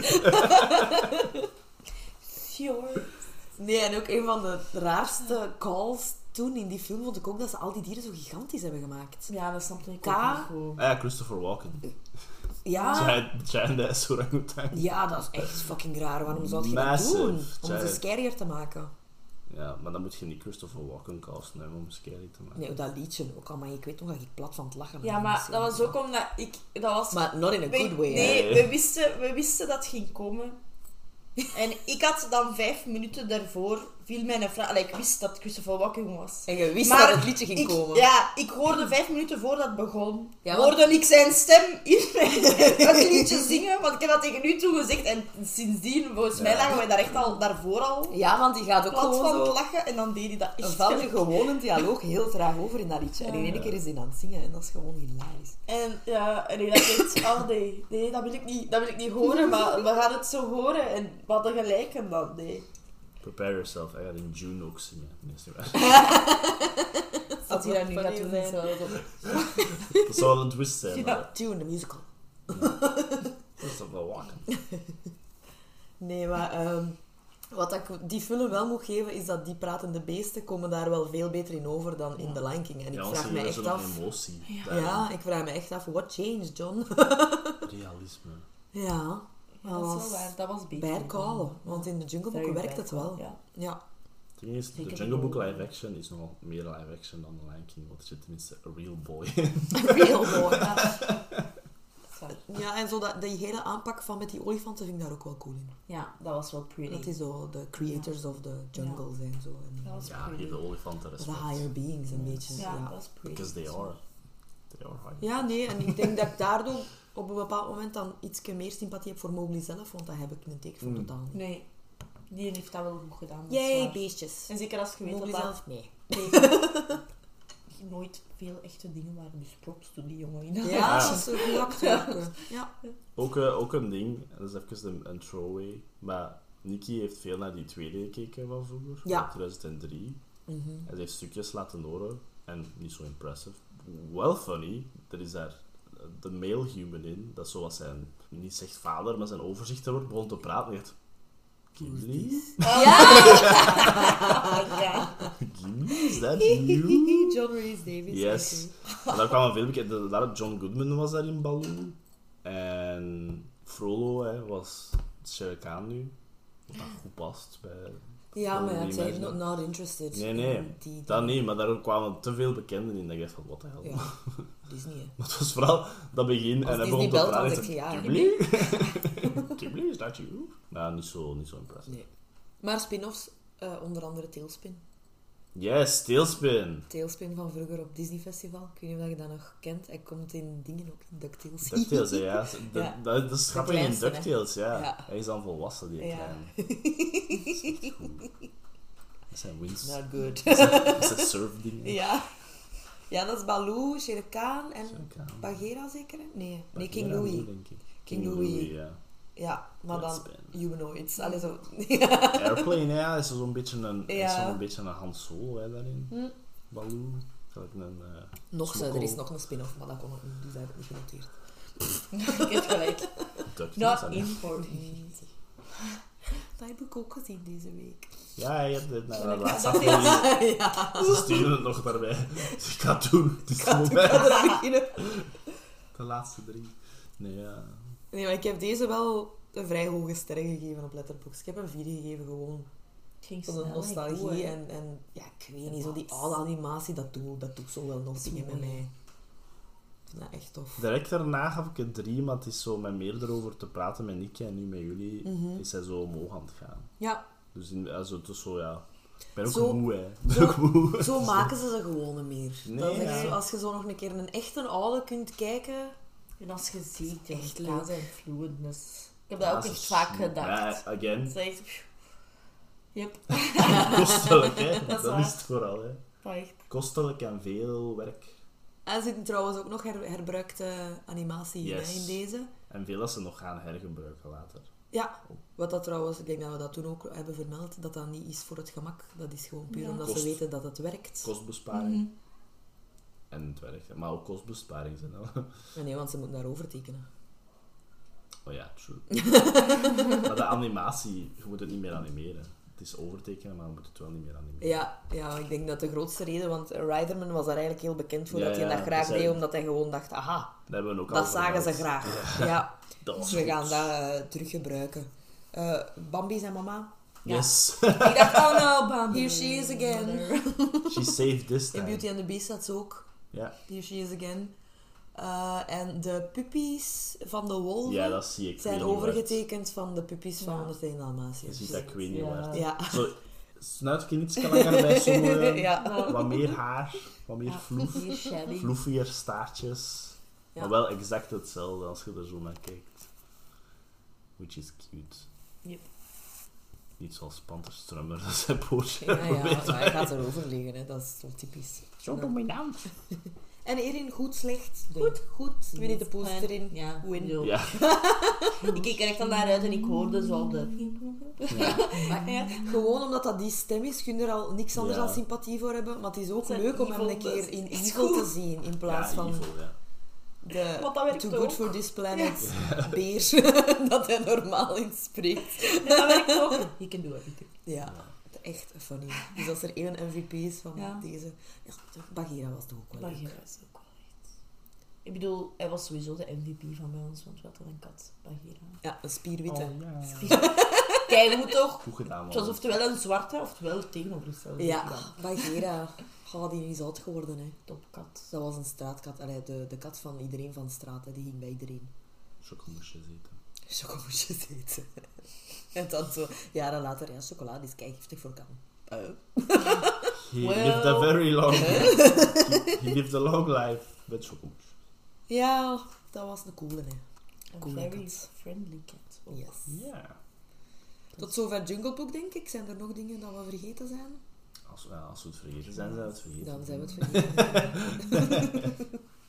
Sure. Nee, en ook een van de raarste calls toen in die film vond ik ook dat ze al die dieren zo gigantisch hebben gemaakt. Ja, dat snapte ik K. ook niet goed. Ah ja, Christopher Walken. Ja, Giant, giant ass orangutan. ja, dat is echt fucking raar. Waarom zou je dat Massive. doen? Om Giant. ze scarier te maken. Ja, maar dan moet je niet Christopher Walken casten hè, om hem scary te maken. Nee, dat liedje ook al, maar ik weet nog dat ik plat van het lachen ben. Ja, maar dat was ook omdat ik... Dat was... Maar not in a we, good way, hè. nee, we wisten, we wisten dat het ging komen. En ik had dan vijf minuten daarvoor... viel mij een vraag... Allee, ik wist dat Christopher Walken was. En je wist Maar dat het liedje ging ik, komen. Ja, ik hoorde vijf minuten voordat het begon, Ja, want- hoorde ik zijn stem in het liedje zingen, want ik heb dat tegen u toe gezegd en sindsdien, volgens mij Ja. lagen wij daar echt al daarvoor al Ja, want die gaat ook plat gewoon van het zo... lachen en dan deed hij dat echt. Val je gewoon een dialoog heel traag over in dat liedje. En in één keer is hij aan het zingen en dat is gewoon hilarisch. En ja, en ik dacht echt, oh nee, nee, dat wil ik niet, dat wil ik niet horen, maar we gaan het zo horen en we hadden gelijk en dan, nee. Prepare yourself, hij gaat in June ook zingen. Nee, is niet waar. Als hij dat nu gaat doen, zijn. zou dat- Dat zou wel een twist zijn, Ja. maar Tune, de musical. Christopher Walken. Nee, maar ehm, wat ik die film wel moet geven, is dat die pratende beesten komen daar wel veel beter in over dan in The Lion King. En ik Ja, want vraag ze me hebben echt zo'n af... emotie. Ja. Ja, ik vraag me echt af, what changed, John? Realisme. Ja, Ja, dat is wel waar, dat was beter. bad call. Want in de Jungle Book Very werkt bad het wel. call, ja. Ja. Het ding is, de Zeker Jungle Book wel. live action is nogal meer live action dan The Lion King, want er zit tenminste een real boy. Real boy. Ja. Sorry. Ja, en zo dat, die hele aanpak van met die olifanten vind ik daar ook wel cool in. Ja, dat was wel pretty. Dat die zo de creators of the jungle zijn. Zo. En Dat was Ja, pretty. geef de olifanten de respect. higher beings een beetje. Ja, Ja. dat is pretty. Because they are. They are high. Ja, nee, en ik denk dat ik daardoor op een bepaald moment dan iets meer sympathie heb voor Mowgli zelf, want dat heb ik in een tekenfilm Mm. totaal niet. Nee, die heeft dat wel goed gedaan. dat is Jij waar. beestjes. En zeker als je weet Mowgli dat dat zelf? Nee. nooit veel echte dingen waren. Dus props to die jongen in. Ja, Ja. dat is een goed acteur. Ja. Ook, eh, ook een ding, dat is even een, een throwaway, maar Nicky heeft veel naar die tweede gekeken van vroeger, Ja. van tweeduizend drie. Mhm. En ze heeft stukjes laten horen, en niet zo impressive. Wel funny, er is daar de male human in, dat zoals zijn, niet zegt vader, maar zijn overzichter wordt, begon te praten en echt... Gimli? Ja! Gimli? Is dat that you? John Rhys Davies. Yes. En daar kwamen veel bekend. Daar John Goodman was daar in Baloo. En Frollo hè, was Shere Khan nu. Wat dat goed past bij... Ja, maar ja, die zij mensen. not, not interested. Nee, nee. in Die, die, Dat niet, maar daar kwamen te veel bekenden in. Dat ik dacht van, wat de hel. Ja, Disney, hè. Maar het was vooral dat begin. Als en hij Disney begon te belt, dan praten. zeg je ja. Ghibli? Ghibli, is dat you? Maar niet zo, niet zo impressive. Nee. Maar spin-offs, uh, onder andere Tailspin. Yes, Tailspin. Tailspin van vroeger op Disney Festival. Ik weet niet of je dat nog kent. Hij komt in dingen ook in DuckTales. DuckTales, hè, ja. Dat, Ja. dat, dat is grappig in kleinste, hè. DuckTales, ja. Ja. Hij is dan volwassen, die Ja. kleine. Dat is echt goed. Dat zijn wins. Not good. Dat zijn surfdingen. Ja. Ja, dat is Baloo, Shere Khan en Shere Khan. Bagheera zeker? Hè? Nee, nee, King Bagheera Louis. nu, denk ik. King Louis. ja. Ja, maar dan Tailspin. humanoids. Allee, zo. Airplane, ja, is zo'n beetje een, Ja. is zo'n beetje een Han Solo hè, daarin. Hm. Baloo. Gelijk een... Uh, Nog zo, smokkel. er is nog een spin-off, maar dat kon nog niet, dus hij heeft het niet genoteerd. Ik heb gelijk. DuckTales. Not hè. important. Dat heb ik ook gezien deze week. Ja, je hebt het naar de Ja, laatste dat is- aflevering. Ja. Ze sturen het nog daarbij. Dus ik ga het doen. Het is het Ik moment. ga er beginnen. De laatste drie. Nee, ja. Nee, maar ik heb deze wel een vrij hoge sterren gegeven op Letterboxd. Ik heb een vier gegeven, gewoon Het ging van de snel en goed, nostalgie hè. en, en ja, ik weet niet, zo die oude animatie, dat doet, dat doet zo wel nog dingen met mij. Ik vind dat echt tof. Direct daarna gaf ik het drie, maar het is zo met meer erover te praten met Nicky en nu met jullie, Mhm. is hij zo omhoog aan het gaan. Ja, Dus in, also, het is zo, ja... Ik ben ook Zo- moe, hè. Ik ben zo- ook moe. zo maken ze ze gewoon niet meer. Nee, dat is echt ja. zo, als je zo nog een keer een echte oude kunt kijken... En als je ziet, Echt echt leuk. kaas en fluidness. Ik heb dat Ja, ook ze echt is- vaak gedacht. Ja, again. Dat is echt... Yep, Kostelijk, hè. Dat is Dat waar. is het vooral, hè. dat echt. Kostelijk en veel werk. Er zit trouwens ook nog her- herbruikte animatie in, Yes. hè, in deze. En veel dat ze nog gaan hergebruiken later. Ja, wat dat trouwens, ik denk dat we dat toen ook hebben vermeld, dat dat niet is voor het gemak. Dat is gewoon puur Ja. omdat Kost. ze weten dat het werkt. Kostbesparing. Mhm. En het werkt. Maar ook kostbesparing zijn wel. Maar nee, want ze moeten daarover tekenen. Oh ja, true. Maar de animatie, je moet het niet meer animeren. Het is overtekenen, maar je moet het wel niet meer animeren. Ja, ja, ik denk dat de grootste reden, want Riderman was daar eigenlijk heel bekend voor Ja, dat hij ja, dat graag zij- deed, omdat hij gewoon dacht, aha, Dat hebben we ook al dat zagen ze vermeld. graag. Ja, Dat was dus we goed. gaan dat eh, teruggebruiken. Eh Bambi zijn mama. Yes. Ik dacht, oh no, Bambi. Here she is again. She saved this In time. Beauty and the Beast had ze ook. Ja. Here she is again. Eh, en de puppies van de wolven Ja, dat zie ik. zijn Queenie overgetekend van de puppies van Ja. honderdéén Ward. Dalmatiërs. Je ziet dat Queenie Ja. Ward. Ja. Zo, snuitje iets langer bij sommigen. Ja. Wat meer haar, wat meer Ja, floef. hier shabby. Floefier staartjes. Ja. Maar wel exact hetzelfde als je er zo naar kijkt. Which is cute. Yep. Niet zoals Panterstrummer, dat zijn poosje. Ja, ja, maar hij gaat erover liggen, hè. Dat is zo typisch. Zo dominant. En Erin, goed, slecht? Goed. Goed. Winnie de Pooh Fijn. erin. Ja, Win. zo. Ja. Ik keek er echt al naar uit en ik hoorde zo de... Ja. Ja. Gewoon omdat dat die stem is, kun je er al niks anders Ja. dan sympathie voor hebben. Maar het is ook Het is leuk om hem evil, een keer dat is in echt evil goed. te zien, in plaats Ja, van evil, ja. de Want dat werkt Too ook. Good For This Planet beer dat hij normaal in spreekt. Ja, dat werkt ook. You can do everything. Ja, echt funny. Dus als er één M V P is van Ja. deze... Ja, Bagheera was toch ook wel leuk. Bagheera is ook wel echt... Ik bedoel, hij was sowieso de M V P van bij ons, want we hadden een kat, Bagheera. Ja, een spierwitte. Oh, ja. Kijk, moet toch... Goed gedaan, Het was man. oftewel een zwarte, oftewel het tegenovergestelde. Ja, Bagheera. Oh, die is oud geworden, hè. Topkat. Dat was een straatkat. Allee, de, de kat van iedereen van de straat, hè. Die ging bij iedereen. Chocomoesjes eten. Chocomoesjes eten. En dan zo, jaren later, ja, chocolade is keigiftig voor kan. Uh. He Well. lived a very long he, he lived a long life met chocomoes. Ja, dat was een coole, hè. Een Coole very kat. friendly cat. ook. Yes. Ja. Tot zover Jungle Book, denk ik. Zijn er nog dingen dat we vergeten zijn? Als, ja, als we het vergeten zijn, zijn we het vergeten. Dan zijn we het vergeten.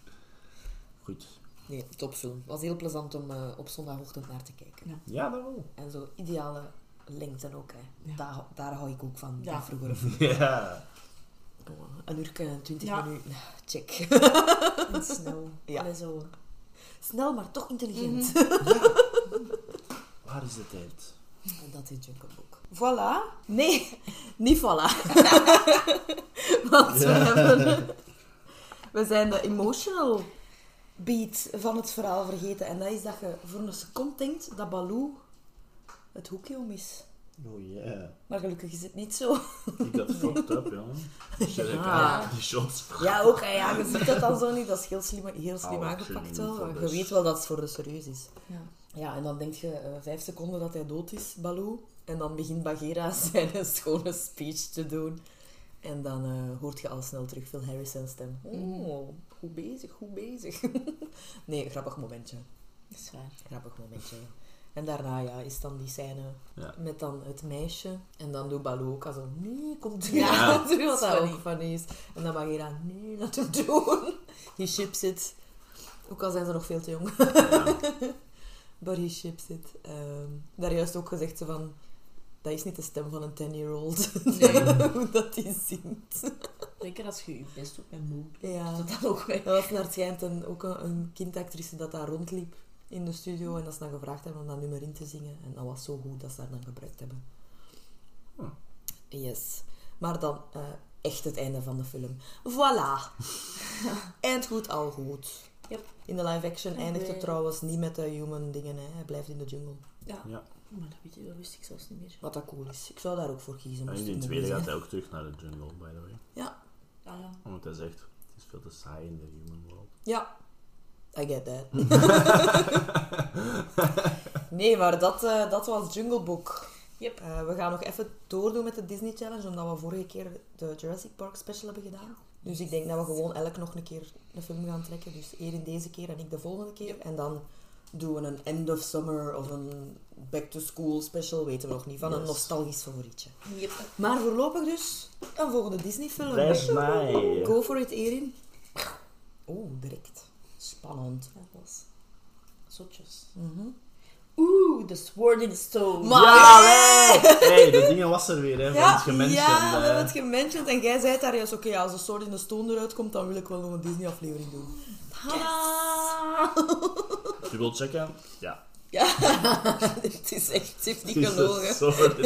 Goed. Nee, topfilm. Was heel plezant om uh, op zondagochtend naar te kijken. Ja. Ja, dat wel. En zo ideale lengte ook, hè. Ja. Daar, daar hou ik ook van, Ja. van vroeger. Ja. Oh, een uur en twintig Ja. minuten. Check. En snel. Ja. Allee, zo. Snel, maar toch intelligent. Waar is de tijd? En dat is Jungle Book. Voilà. Nee, niet voilà. Want we Ja. hebben... We zijn de emotional beat van het verhaal vergeten. En dat is dat je voor een seconde denkt dat Baloo het hoekje om is. Oh yeah. Maar gelukkig is het niet zo. Ik dat fucked up, ja. Shit, ik Ja. had die shots. Ja, ook. hè, Ja, je ziet dat dan zo niet. Dat is heel slim, heel slim Oh, aangepakt genie wel. voor Maar de- je weet wel dat het voor de serieus is. Ja. Ja, en dan denk je eh, vijf seconden dat hij dood is, Baloo. En dan begint Bagheera zijn schone speech te doen. En dan uh, hoort je al snel terug Phil Harrison's stem. Oh, goed bezig, goed bezig. Nee, grappig momentje. Dat is waar. Grappig momentje. En daarna ja, is dan die scène Ja. met dan het meisje. En dan doet Baloo ook al zo, nee, kom terug. Ja. Wat dat Funny. ook funny is. En dan Bagheera, nee, laat hem doen. He ships it. Ook al zijn ze nog veel te jong. But he ships it. Um, daar juist ook gezegd ze van... Dat is niet de stem van een ten-year-old. Nee. Hoe dat die zingt. Zeker als je je best doet met moe. Ja. Dat dan ook weg. Dat was naar het schijnt een, ook een, een kindactrice dat daar rondliep in de studio. En dat ze dan gevraagd hebben om dat nummer in te zingen. En dat was zo goed dat ze daar dan gebruikt hebben. Huh. Yes. Maar dan uh, echt het einde van de film. Voilà. Eind goed, al goed. Yep. In de live-action Oké. eindigt het trouwens niet met de human dingen. Hè. Hij blijft in de jungle. Ja. Ja. Maar dat, weet je, dat wist ik zelfs niet meer. Wat dat cool is. Ik zou daar ook voor kiezen. En moest in die het tweede mogen gaat zijn. hij ook terug naar de jungle, by the way. Ja. Ah, ja. Omdat hij zegt, het is veel te saai in de human world. Ja. I get that. Nee, maar dat, uh, dat was Jungle Book. Yep. Uh, we gaan nog even doordoen met de Disney Challenge, omdat we vorige keer de Jurassic Park special hebben gedaan. Dus ik denk dat we gewoon elk nog een keer een film gaan trekken. Dus Erin deze keer en ik de volgende keer. Yep. En dan doen we een end of summer of een back to school special, weten we nog niet. Van een Yes. nostalgisch favorietje. Yep. Maar voorlopig dus een volgende Disney film. That's nice. Go for it, Erin. Oeh, direct. Spannend. Dat was zotjes. Mhm. Oeh, The Sword in the Stone. Maar- Ja, nee! Hey, de dingen was er weer, hè. Van Ja, het gementioned. ja, we eh. hebben het gementioned. En jij zei daar juist, oké, als de Sword in the Stone eruit komt, dan wil ik wel nog een Disney-aflevering doen. Tada! Je wilt checken? Ja. Ja, het is echt, het heeft niet Het is gelogen. een soort-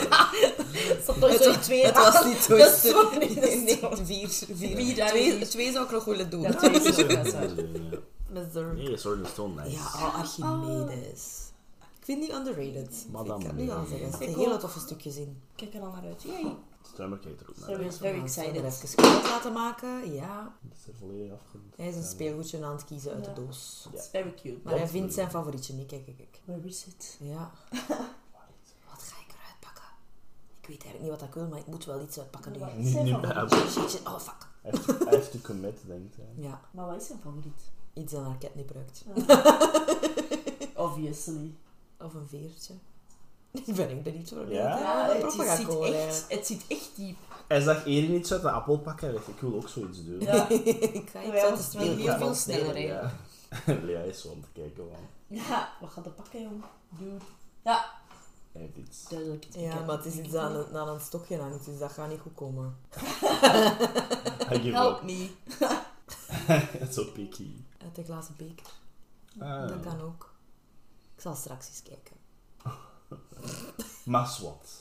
Zat nog zo in twee Het was niet zo. The Sword in the Nee, nee, Stone. vier. vier. Vier, ja, twee, vier. twee zou ik nog willen doen. Ja, twee is ook best waar. Ja. mister Nee, Sword in the Stone, nice. Ja, oh, Archimedes. Ik vind die underrated. Madame. Ik kan niet al zeggen. Er zitten Ik hele ook. toffe stukjes in. Kijk er al naar uit. Yay. Strummer kijkt er ook naar. Sorry. uit. Very We gaan excited. er even kwijt laten maken. Ja, Het is er volledig afgerond. hij is een speelgoedje aan het kiezen uit Ja. de doos. It's very cute. Maar hij Wat vindt wil zijn je? favorietje niet. Kijk, kijk, kijk. Where is it? Ja. Wat ga ik eruit pakken? Ik weet eigenlijk niet wat ik wil, maar ik moet wel iets uitpakken nu. Wat is Nu, zijn nu favoriet? bij Shit, shit, shit. Oh, fuck. Hij heeft to- hij heeft to commit, denkt hij. Ja, Maar wat is zijn favoriet? iets dat haar catnip ruikt. Obviously. Of een veertje. Ik ben, ik ben niet zo Ja? Ja, het, proper is- ga zit komen, echt, eigenlijk. het zit echt diep. Hij zag Erin iets uit de appel pakken en dacht, ik wil ook zoiets doen. Ja. Ik ga iets Wij uit de was wel speelgoed heel van veel sneller, hè. Ja. Lea is zo aan het kijken, man. Ja, wat gaat er pakken, jong? Dude. Ja, Hij heeft iets. duidelijk. Ja, maar het is iets dat aan, een- aan een stokje hangt, dus dat gaat niet goed komen. I give Help up. me. Zo picky. Uit de glazen beker. Ah. Dat kan ook. Ik zal straks eens kijken. Maar zwart.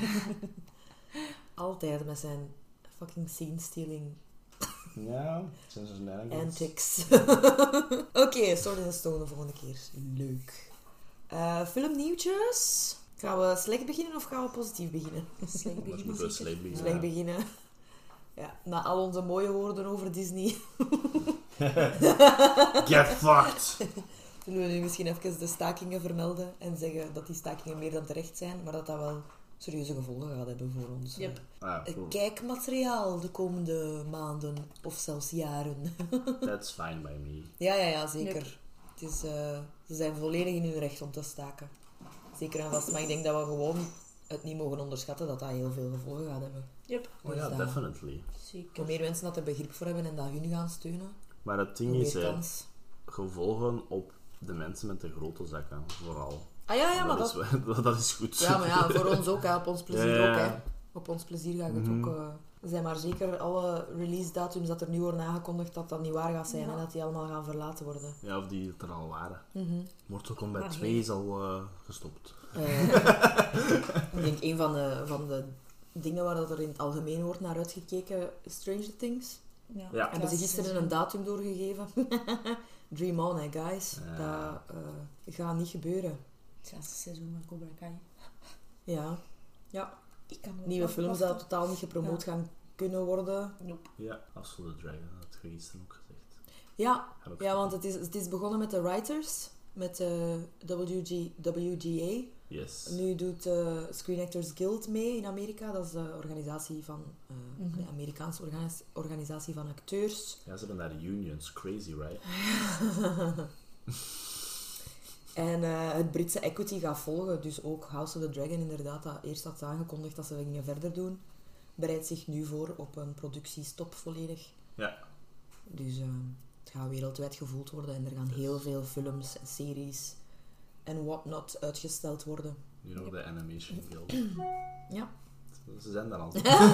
Altijd met zijn fucking scene-stealing Ja, het zijn zo nergens. antics. Oké, Sword in the Stone de volgende keer. Leuk. Uh, filmnieuwtjes. Gaan we slecht beginnen of gaan we positief beginnen? Slecht Maar beginnen, moeten we zeker? slecht beginnen. Slecht beginnen. Ja, na al onze mooie woorden over Disney, Get fucked! zullen we nu misschien even de stakingen vermelden en zeggen dat die stakingen meer dan terecht zijn, maar dat dat wel serieuze gevolgen gaat hebben voor ons. Yep. Ah, eh, cool. kijkmateriaal de komende maanden of zelfs jaren. That's fine by me. Ja, ja, ja, zeker. Yep. Het is, eh, ze zijn volledig in hun recht om te staken. Zeker en vast. Maar ik denk dat we gewoon het niet mogen onderschatten dat dat heel veel gevolgen gaat hebben. Yep. Oh Dus ja, dat- definitely. Hoe Zeker. meer mensen dat er begrip voor hebben en dat hun gaan steunen, Maar het ding hoe is, meer hè, kans. gevolgen op de mensen met de grote zakken, vooral. Ah ja, ja, maar dat, dat... is, wel- dat is goed. Ja, maar ja, voor ons ook, hè. Op ons plezier Ja, ja, ook, ja. hè. Op ons plezier gaat het Mhm. ook... eh, er zijn maar zeker alle release-datums dat er nu worden aangekondigd dat dat niet waar gaat zijn Ja. en dat die allemaal gaan verlaten worden. Ja, of die het er al waren. Mhm. Mortal Kombat Maar twee nee. is al eh, gestopt. Uh, ik denk een van de, van de dingen waar dat er in het algemeen wordt naar uitgekeken, Stranger Things. Ja. Ja. Hebben ze gisteren een datum doorgegeven? Dream on, hè, guys. Ja. Dat uh, gaat niet gebeuren. Het laatste seizoen van Cobra Kai. Ja. Ja. Ik kan Nieuwe films wachten. dat totaal niet gepromoot Ja. gaan kunnen worden. Nope. Ja, House of the Dragon, dat had je gisteren ook gezegd. Ja, Heb ik ja want het is, het is begonnen met de writers, met de W G, W G A. Yes. Nu doet de Screen Actors Guild mee in Amerika. Dat is de organisatie van, uh, Mhm. de Amerikaanse organis- organisatie van acteurs. Ja, ze hebben daar unions. Crazy, right? En uh, het Britse Equity gaat volgen. Dus ook House of the Dragon, inderdaad, dat eerst had aangekondigd dat ze gingen verder doen, bereidt zich nu voor op een productiestop volledig. Ja. Dus uh, het gaat wereldwijd gevoeld worden en er gaan heel veel films en series en whatnot uitgesteld worden. Nu nog de Animation Guild. Ja. Ze zijn daar al.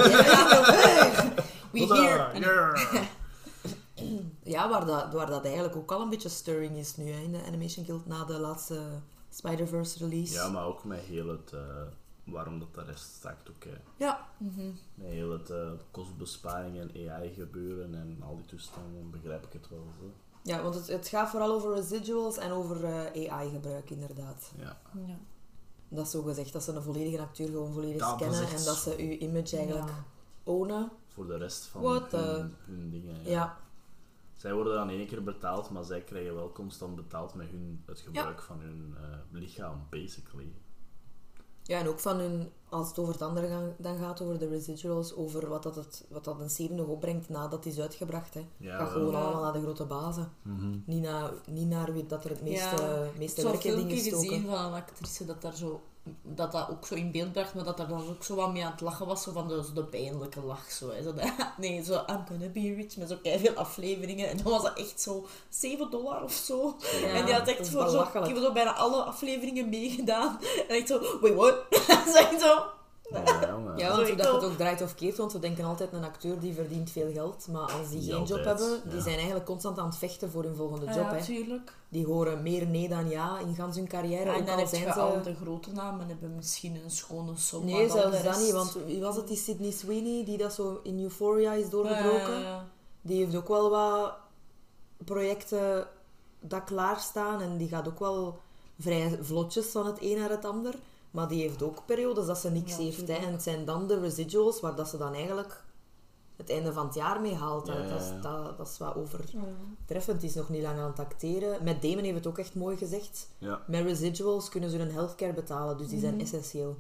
We here. Yeah. Ja, waar dat, waar dat eigenlijk ook al een beetje stirring is nu hè, in de Animation Guild na de laatste Spider-Verse release. Ja, maar ook met heel het... Uh, waarom dat de rest staakt ook, hè. Ja. Mm-hmm. Met heel het uh, kostbesparing en A I gebeuren en al die toestanden, begrijp ik het wel. Zo. Ja, want het, het gaat vooral over residuals en over uh, A I-gebruik, inderdaad. Ja. Ja. Dat is zo gezegd, dat ze een volledige acteur gewoon volledig Ja, dat is scannen echt en dat ze uw image eigenlijk Ja. ownen. Voor de rest van What hun, the- hun dingen. Ja. Ja. Zij worden dan één keer betaald, maar zij krijgen wel constant betaald met hun, het gebruik van hun uh, lichaam, basically. Ja, en ook van hun, als het over het andere gaan, dan gaat, over de residuals, over wat dat, het, wat dat een serie nog opbrengt nadat het is uitgebracht. Hè. Ja, gaat wel. gewoon Ja. allemaal naar de grote bazen. Mhm. Niet, naar niet naar wie dat er het meeste, Ja, meeste zo'n werk in dingen filmpje gezien stoken. van een actrice dat, daar zo, dat dat ook zo in beeld bracht, maar dat daar dan ook zo wat mee aan het lachen was, zo van de, zo de pijnlijke lach. Zo, hè. Zo de, nee, zo I'm gonna be rich, met zo veel afleveringen. En dan was dat echt zo zeven dollar of zo. Ja, en die had dat echt is voor zo, ik belachelijk. heb zo bijna alle afleveringen meegedaan. En echt zo, wait what? Zo echt zo... Ja, jongen. Ja, Zo, want ik dat je het ook. ook draait of keert, want we denken altijd een acteur die verdient veel geld, maar als die Niet geen job altijd, hebben, die ja. zijn eigenlijk constant aan het vechten voor hun volgende job. Ja, hè. natuurlijk. Die horen meer nee dan ja in gans hun carrière, Ja, en ook dan al heb je zijn ze... al de grote namen en hebben misschien een schone som. Nee, maar dan zelfs de dat rest- niet, want wie was het, die Sydney Sweeney, die dat zo in Euphoria is doorgebroken? Eh, Die heeft ook wel wat projecten dat klaarstaan en die gaat ook wel vrij vlotjes van het een naar het ander. Maar die heeft ook periodes dat ze niks Ja, heeft. Hè. tuurlijk. En het zijn dan de residuals waar dat ze dan eigenlijk het einde van het jaar mee haalt. hè. Ja, ja, Dat, is, ja. dat, dat is wat ja. overtreffend. Die is nog niet lang aan het acteren. Met Damon heeft het ook echt mooi gezegd. Ja. Met residuals kunnen ze hun healthcare betalen, dus die zijn Mhm. essentieel.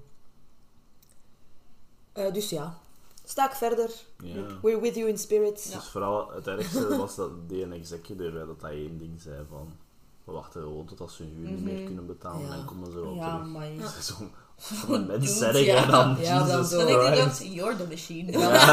Eh, dus ja, staak verder. Ja. We're with you in spirit. Dus vooral het ergste was dat die een executive, hè, dat hij één ding zei van... We wachten gewoon tot als ze hun huur niet meer Mhm. kunnen betalen Ja. en dan komen ze wel Ja, terug. maar... Dat is zo'n zo'n mens Dude, zeg ja. je dan. Ja, dan Jesus zo. Dan denk ik Christ. dat you're the machine.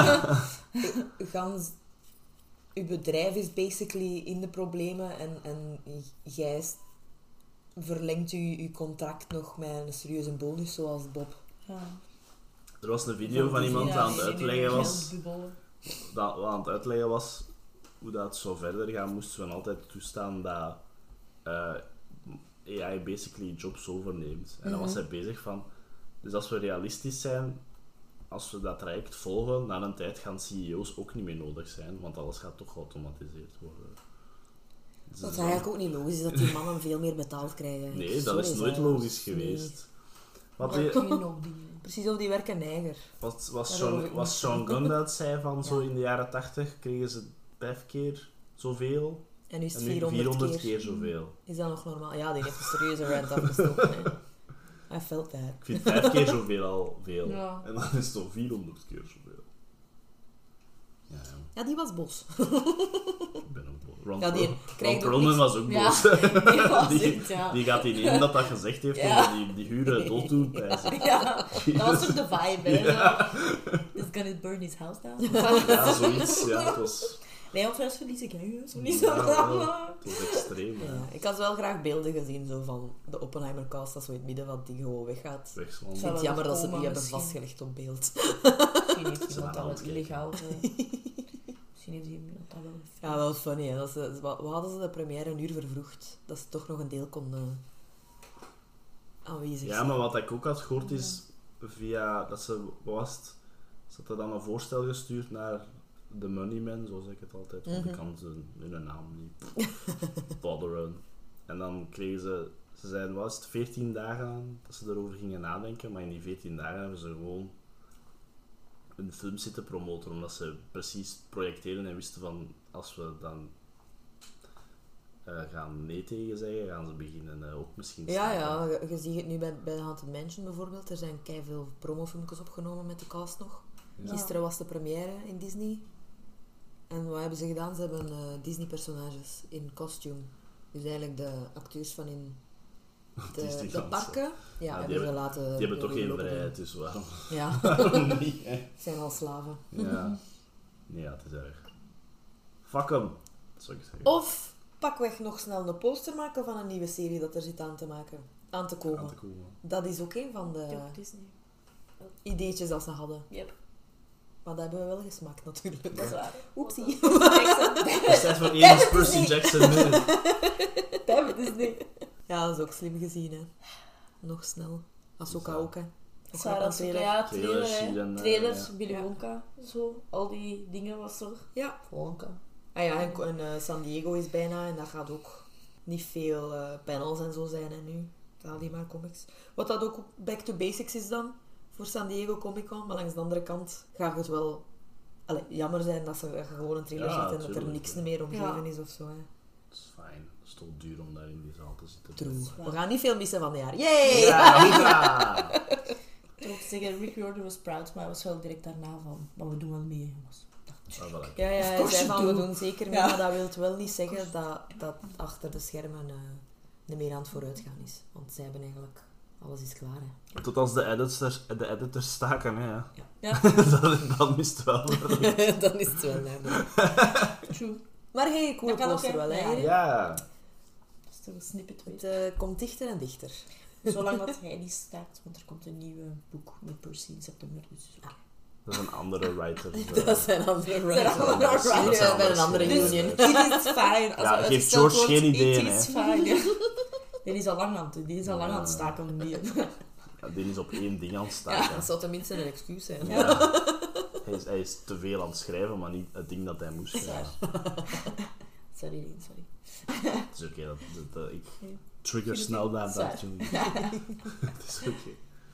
Gans, uw bedrijf is basically in de problemen en, en jij s- verlengt u uw contract nog met een serieuze bonus zoals Bob. Ja. Er was een video van iemand Ja, die aan het die- die- die uitleggen was... geldbubbel. Dat wat aan het uitleggen was hoe dat zou verder gaan, moesten we altijd toestaan dat eh, A I basically jobs overneemt. En dan was Mhm. hij bezig van... Dus als we realistisch zijn, als we dat traject volgen, na een tijd gaan C E O's ook niet meer nodig zijn, want alles gaat toch geautomatiseerd worden. Dus Dat is dan- eigenlijk ook niet logisch, is dat die mannen veel meer betaald krijgen. Nee, dat Sorry, is nooit zeg. logisch Nee. geweest. Wat, Dan die- kun je nog dingen. Precies of die werken neiger. wat, was Daar Sean, hoor ik was niks Sean van. Gunn dat zei van zo Ja. in de jaren tachtig kregen ze vijf keer zoveel En nu is het en nu vierhonderd, vierhonderd keer. keer zoveel. Is dat nog normaal? Ja, die heeft een serieuze rant afgestoken. hè. I felt that. Ik vind vijf keer zoveel al veel. Ja. En dan is het toch vierhonderd keer zoveel. Ja, ja. Ja, die was bos. Ik ben ook boos. Ron, Ja, die Ron, krijgt Ron ook Perlman niks. was ook Ja. boos. Die was die, echt, ja. die gaat in één dat dat gezegd heeft Ja. over die, die huren dooddoenprijzen. Ja, dat was ook de vibe, hè. Ja. Is gonna burn his house down. Ja, zoiets. Ja, het was, Nee, want thuis verlies ik hè. Zo niet ja, zo. wel, het was extreem. Ja. Ja, ik had wel graag beelden gezien zo van de Oppenheimer-cast, dat zo in het midden wat die gewoon weggaat. Ik Wegslaan. vind Zou het wel jammer dat ze het niet komen, hebben misschien. vastgelegd op beeld. Misschien heeft Ze iemand waren dat aan wel het illegaal. eh, Misschien heeft iemand dat wel. Ja, wel funny. Hè. Dat ze, wat wat hadden ze de première een uur vervroegd? Dat ze toch nog een deel konden aanwezig Ja, zijn. maar wat ik ook had gehoord is, via, dat ze, wat was het? Ze hadden dan een voorstel gestuurd naar de Moneymen, zoals ik het altijd, want ik Mhm. kan ze hun naam niet botheren. En dan kregen ze, ze zeiden, was het veertien dagen aan dat ze erover gingen nadenken, maar in die veertien dagen hebben ze gewoon een film zitten promoten, omdat ze precies projecteren en wisten van, als we dan uh, gaan nee tegen zeggen, gaan ze beginnen uh, ook misschien Ja, staken. ja, je, je ziet het nu bij, bij The Haunted Mansion bijvoorbeeld. Er zijn keiveel promofilmpjes opgenomen met de cast nog. Ja. Gisteren was de première in Disney. En wat hebben ze gedaan? Ze hebben uh, Disney-personages in costume. Dus eigenlijk de acteurs van in Het de, is die de ganse- parken. Ja, Ja, hebben die ze hebben- laten... Die hebben toch geen lopen. vrijheid, dus waarom, Ja, waarom niet, hè? zijn al slaven. Ja. Nee, ja, het is erg. Fuck hem, dat zou ik zeggen. Of pakweg nog snel een poster maken van een nieuwe serie dat er zit aan te maken. Aan te komen. Aan te komen. Dat is ook een van de Ja, Disney. ideetjes dat ze hadden. Yep, Maar dat hebben we wel gesmaakt natuurlijk. dat is waar. Oepsie. Het is tijd voor één Percy Jackson minute. Damn, Disney. Ja, dat is ook slim gezien, hè. Nog snel. Ahsoka Ja. ook, hè. Ook Sarah nog een Sokka, trailer. ja, trailer, Trailers hè. hier en, eh, Trailers, ja. Willy Ja. Wonka, zo. Al die dingen was er. Ja. Wonka. Ah ja, en, en eh, San Diego is bijna en dat gaat ook niet veel eh, panels en zo zijn, hè, nu. Alleen maar comics. Wat dat ook back to basics is dan, voor San Diego Comic Con. Maar langs de andere kant gaat het wel... Allee, jammer zijn dat ze gewoon een trailer Ja, ziet en dat er tuurlijk, niks ja. meer omgeven Ja. is of zo, hè. Het is fijn. Het is toch duur om daar in die zaal te zitten. True. We gaan niet veel missen van het jaar. Yay! Ja, hoera! Ik wil zeggen, Rick Riordan was proud, maar hij was wel direct daarna van, maar we doen wel mee, jongens. Ah, voilà. Ja, ja, Of hij course zei you van, we do. doen zeker mee, Ja. maar dat wil wel niet zeggen dat, dat achter de schermen uh, niet meer aan het vooruitgaan is. Want zij hebben eigenlijk... Alles is klaar, hè. Tot als de editors, de editors staken, hè. Ja. Ja. dat, dat mist wel. Dan is het wel naar True. Maar hey, coole Dat kan ook, poster hè. wel, hè. Ja. Irene? Ja. Dat is toch een snippet Het weer. uh, komt dichter en dichter. Zolang dat hij niet staakt, want er komt een nieuwe boek met Percy in september. Dus oké. Dat is een andere writer. eh. Dat zijn andere writers. andere writers. Dat zijn bij een andere Dus- union. It is fine. Als Ja, het geeft is George wordt, geen ideeën, It is fine. Ja. Die is al lang aan het, die is al lang aan het staken. Die. Ja, die is op één ding aan het Ja, staken. dat zou tenminste een excuus zijn. Ja. Hij, is, hij is te veel aan het schrijven, maar niet het ding dat hij moest schrijven. Sorry, Lien, sorry. Het is oké, dat, dat, dat- ik Nee. trigger snel naar Zwaar. dat doen. Het is oké.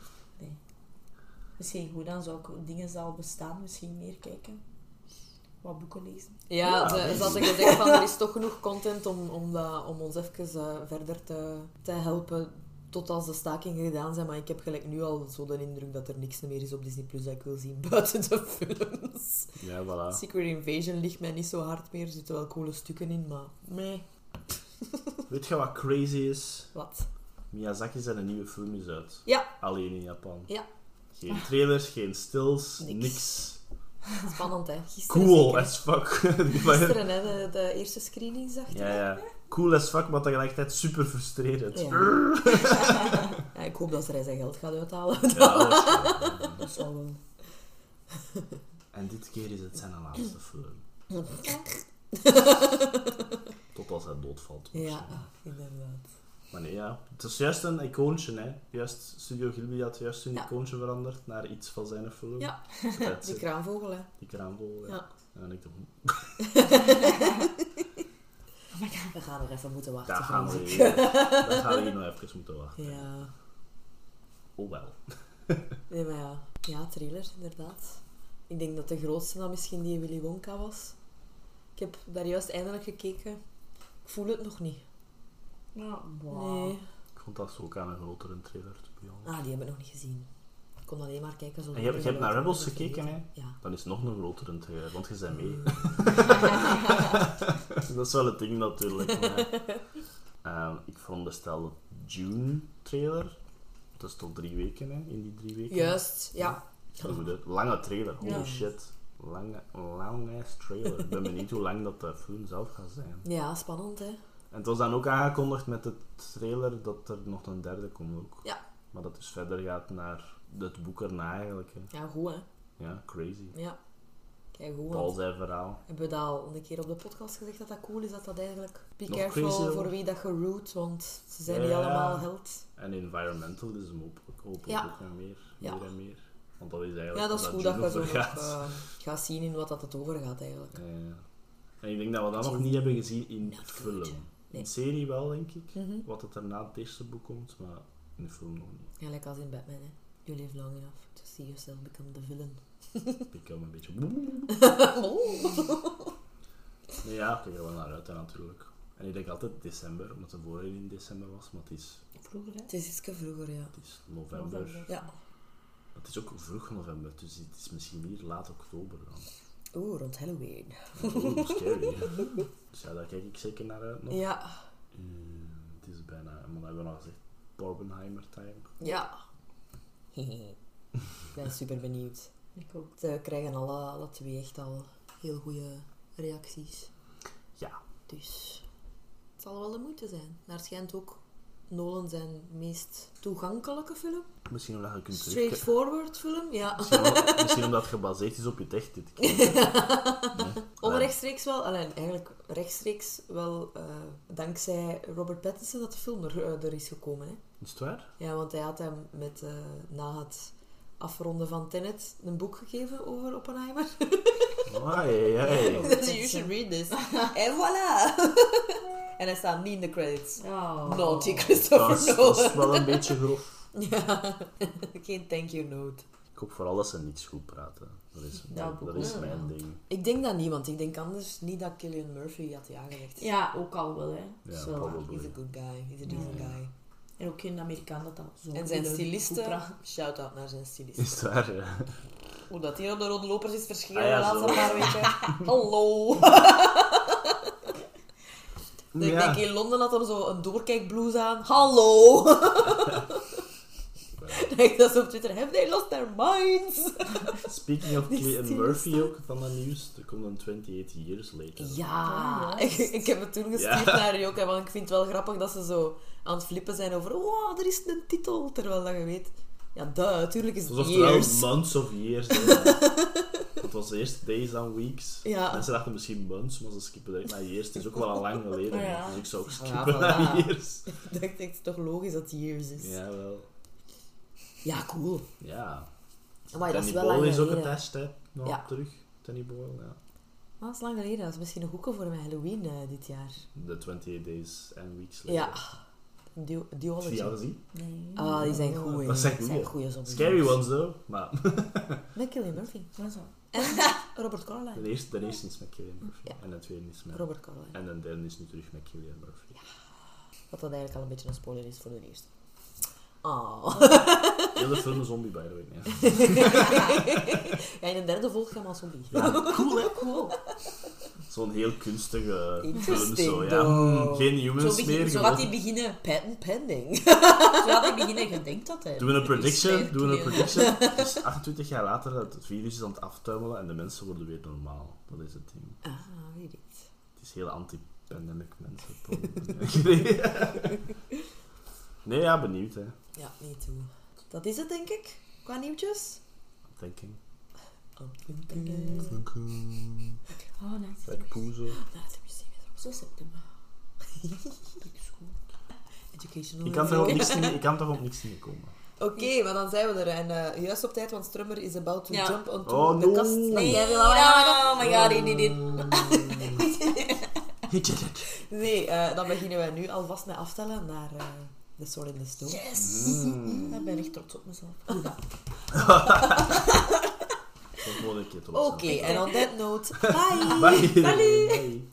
Misschien goed, dan zou ik dingen zal bestaan, misschien meer kijken. Wat boeken lezen. Ja, Ja, ze, nee. ze hadden gezegd van er is toch genoeg content om, om, dat, om ons even uh, verder te, te helpen tot als de stakingen gedaan zijn. Maar ik heb gelijk nu al zo de indruk dat er niks meer is op Disney Plus dat ik wil zien buiten de films. Ja, voilà. Secret Invasion ligt mij niet zo hard meer. Er zitten wel coole stukken in, maar nee. Weet je wat crazy is? Wat? Miyazaki zijn een nieuwe film is uit. Ja. Alleen in Japan. Ja. Geen trailers, geen stills, Niks. niks. Spannend, hè? Gisteren Cool zeker. as fuck. Gisteren, hè, de, de eerste screening zag je. Ja, ja. Cool as fuck, maar tegelijkertijd super frustrerend. Ja. Ja, ik hoop dat ze er zijn geld gaat uithalen. Ja, waarschijnlijk. Dat zal wel. En dit keer is het zijn laatste film. Tot als hij doodvalt. Ja, inderdaad. Maar nee, ja. Het is juist een icoontje, hè. Juist, Studio Ghibli had juist een Ja. icoontje veranderd naar iets van zijn film. Ja. That's Die it. kraanvogel, hè. Die kraanvogel. Ja. Ja. En dan denk ik, We gaan er even moeten wachten. daar gaan we vrees ik. hier, daar gaan we hier nog even moeten wachten. Ja. Oh wel. Nee, maar ja. Ja, trailers, inderdaad. Ik denk dat de grootste dan misschien die Willy Wonka was. Ik heb daar juist eindelijk gekeken. Ik voel het nog niet. Ja, wow. Nee. Ik vond dat zo ook aan een grotere trailer, to be honest. Ah, die heb ik nog niet gezien. Ik kon alleen maar kijken. Zo En je hebt, je hebt naar Rebels gekeken, hè? Ja. Dan is het nog een grotere trailer, want je bent mee. Mm. Dat is wel het ding natuurlijk. Maar, ehm, ik veronderstel de June trailer. Dat is toch drie weken, hè? In die drie weken. Juist, ja. Dat is goed, hè. Lange trailer, holy Ja. shit. Lange, lange ass trailer. Ik ben benieuwd hoe lang dat de film zelf gaat zijn. Ja, spannend, hè. En het was dan ook aangekondigd met de trailer dat er nog een derde komt ook. Ja. Maar dat dus verder gaat naar het boek erna eigenlijk. Hè. Ja, goed, hè. Ja, crazy. Ja. Kijk, goed. Paul want zijn verhaal. Hebben we dat al een keer op de podcast gezegd dat dat cool is? Dat dat eigenlijk... Be Nog careful crazier. voor wie dat je root, want ze zijn niet Ja. allemaal held. En environmental is hem ook, ook, ook, Ja. ook meer, Ja. meer en meer. Want dat is eigenlijk Ja, dat is waar goed dat Juno je zo voor nog gaat. uh, gaat zien in wat dat het over gaat eigenlijk. Ja, ja. En ik denk dat we dat nog niet hebben gezien in Not film. good. In Nee. serie wel, denk ik. Mhm. Wat het er na het eerste boek komt, maar in de film nog niet. Ja, lekker als in Batman, hè. You live long enough to see yourself become the villain. Ik kom een beetje... Nee, ja, ik kijk er wel naar uit, hè, natuurlijk. En ik denk altijd december, omdat de vorige in december was, maar het is, Vroeger, hè? Het is iets vroeger, ja. het is november. November. Ja. Het is ook vroeg november, dus het is misschien hier laat oktober dan. Oeh, rond Halloween. Oeh, scary. Hè? Dus ja, daar kijk ik zeker naar uit nog. Ja. Uh, het is bijna, maar dat hebben we nog gezegd, Barbenheimer time. Ja. Ik ben super benieuwd. Ik ook. Ze krijgen alle, alle twee echt al heel goede reacties. Ja. Dus het zal wel de moeite zijn. Naar schijnt ook Nolan zijn meest toegankelijke film. Misschien omdat je kunt terug... Straightforward film, ja. Misschien, omdat- misschien omdat het gebaseerd is op je echt dit keer. Nee. Onrechtstreeks wel, alleen eigenlijk rechtstreeks wel uh, dankzij Robert Pattinson dat de film er, uh, er is gekomen. Hè. Is het waar? Ja, want hij had hem met, uh, na het afronden van Tenet een boek gegeven over Oppenheimer. Ai, ai. You should read this. En voilà! En hij staat niet in de credits. Oh. Naughty Dat Christopher is, dat is Nolan. wel een beetje grof. Ja, geen thank you note. Ik hoop vooral dat ze niks goed praten. Dat is, Ja, dat, dat is ja. mijn ding. Ik denk dat niet, want ik denk anders niet dat Cillian Murphy had ja gezegd. Ja, ook al wel, hè. Ja, Zo. probably. He's a good guy, he's a decent Ja. guy. En ook geen Amerikaan dat dat zo En zijn goed- goed styliste, praat. shout-out naar zijn styliste. Is het waar? Ja. Hoe dat hier op de rode lopers is verschenen Ah ja, de laatste zo. paar weken. Hallo! Ik Ja. denk in Londen had hem zo een doorkijkblouse aan. Hallo! Denk dat ze op Twitter, have they lost their minds? Speaking of Die Cillian styliste. Murphy ook van dat nieuws, er komt een twenty-eight years later. Ja, Oh, ik, juist. ik heb het toen gestuurd Ja. naar Joka, want ik vind het wel grappig dat ze zo aan het flippen zijn over wow, er is een titel, terwijl dat je weet... Ja, duh, natuurlijk is Het het was oftewel years. months of years. Hè. Het was eerst days and weeks. Ja. Mensen dachten misschien months, maar ze skippen direct naar years. Het is ook wel al lang geleden, Oh ja. dus ik zou ook Ja, skippen voilà. naar years. Ik dacht, het is toch logisch dat het years is. Ja, wel. Ja, cool. Ja. Maar dat is Danny wel lang Boyle is ook geleden. attached, hè. Nog Ja. terug. Danny Boyle, ja. Maar dat is lang geleden. Dat is misschien een hoeken voor mijn Halloween uh, dit jaar. The twenty-eight days and weeks later. Ja. Du- Heb je die al Duology. gezien? Nee. Ah, die zijn goed. hè. Dat zijn Die goeie. goeie zombies. Scary ones, though. Maar Met Cillian Murphy. Dat is wel. En Robert Carlyle. de eerste, de eerste is met Cillian Murphy. Ja. En de tweede is met... Robert Carlyle. En de derde is nu terug met Cillian Murphy. Wat dat eigenlijk al een beetje een spoiler is voor de eerste. Ah. Heel de film is zombie, by the way. Nee. Ja, in de derde volgt je maar zombie. Ja, cool, hè? Cool. Zo'n heel kunstige film, Interesting, zo, ja. though. Geen Zo, humans begin, meer. zo gewoon. gaat hij beginnen. Patent pending. Zo gaat hij beginnen. Je denkt dat, hè. Doen we een prediction? Is Doen we een Cillian. prediction? Dus achtentwintig jaar later, dat het virus is aan het aftuimelen en de mensen worden weer normaal. Dat is het ding. Ah, weet ik. Het is heel anti-pandemic, mensen. probably. Nee, ja, benieuwd, hè. Ja, me too. Dat is het, denk ik. Qua nieuwtjes. Thinking. Oh, nice. Like poezo. Naar het museum is Zo september. ook educational. Ik kan toch op niks niet, ik kan toch op niks niet komen. Oké, maar dan zijn we er. En uh, juist op tijd, want Strummer is about to Ja. jump onto Oh, de no. kast. Nee, Jij wil oh my god, he did it. He did it. Nee, uh, dan beginnen wij nu alvast met aftellen naar uh, The Sword in the Stone. Yes! Mm. Ik ben echt trots op mezelf. Dat moet ik je Oké, en on that note, bye! Bye. Bye. Bye.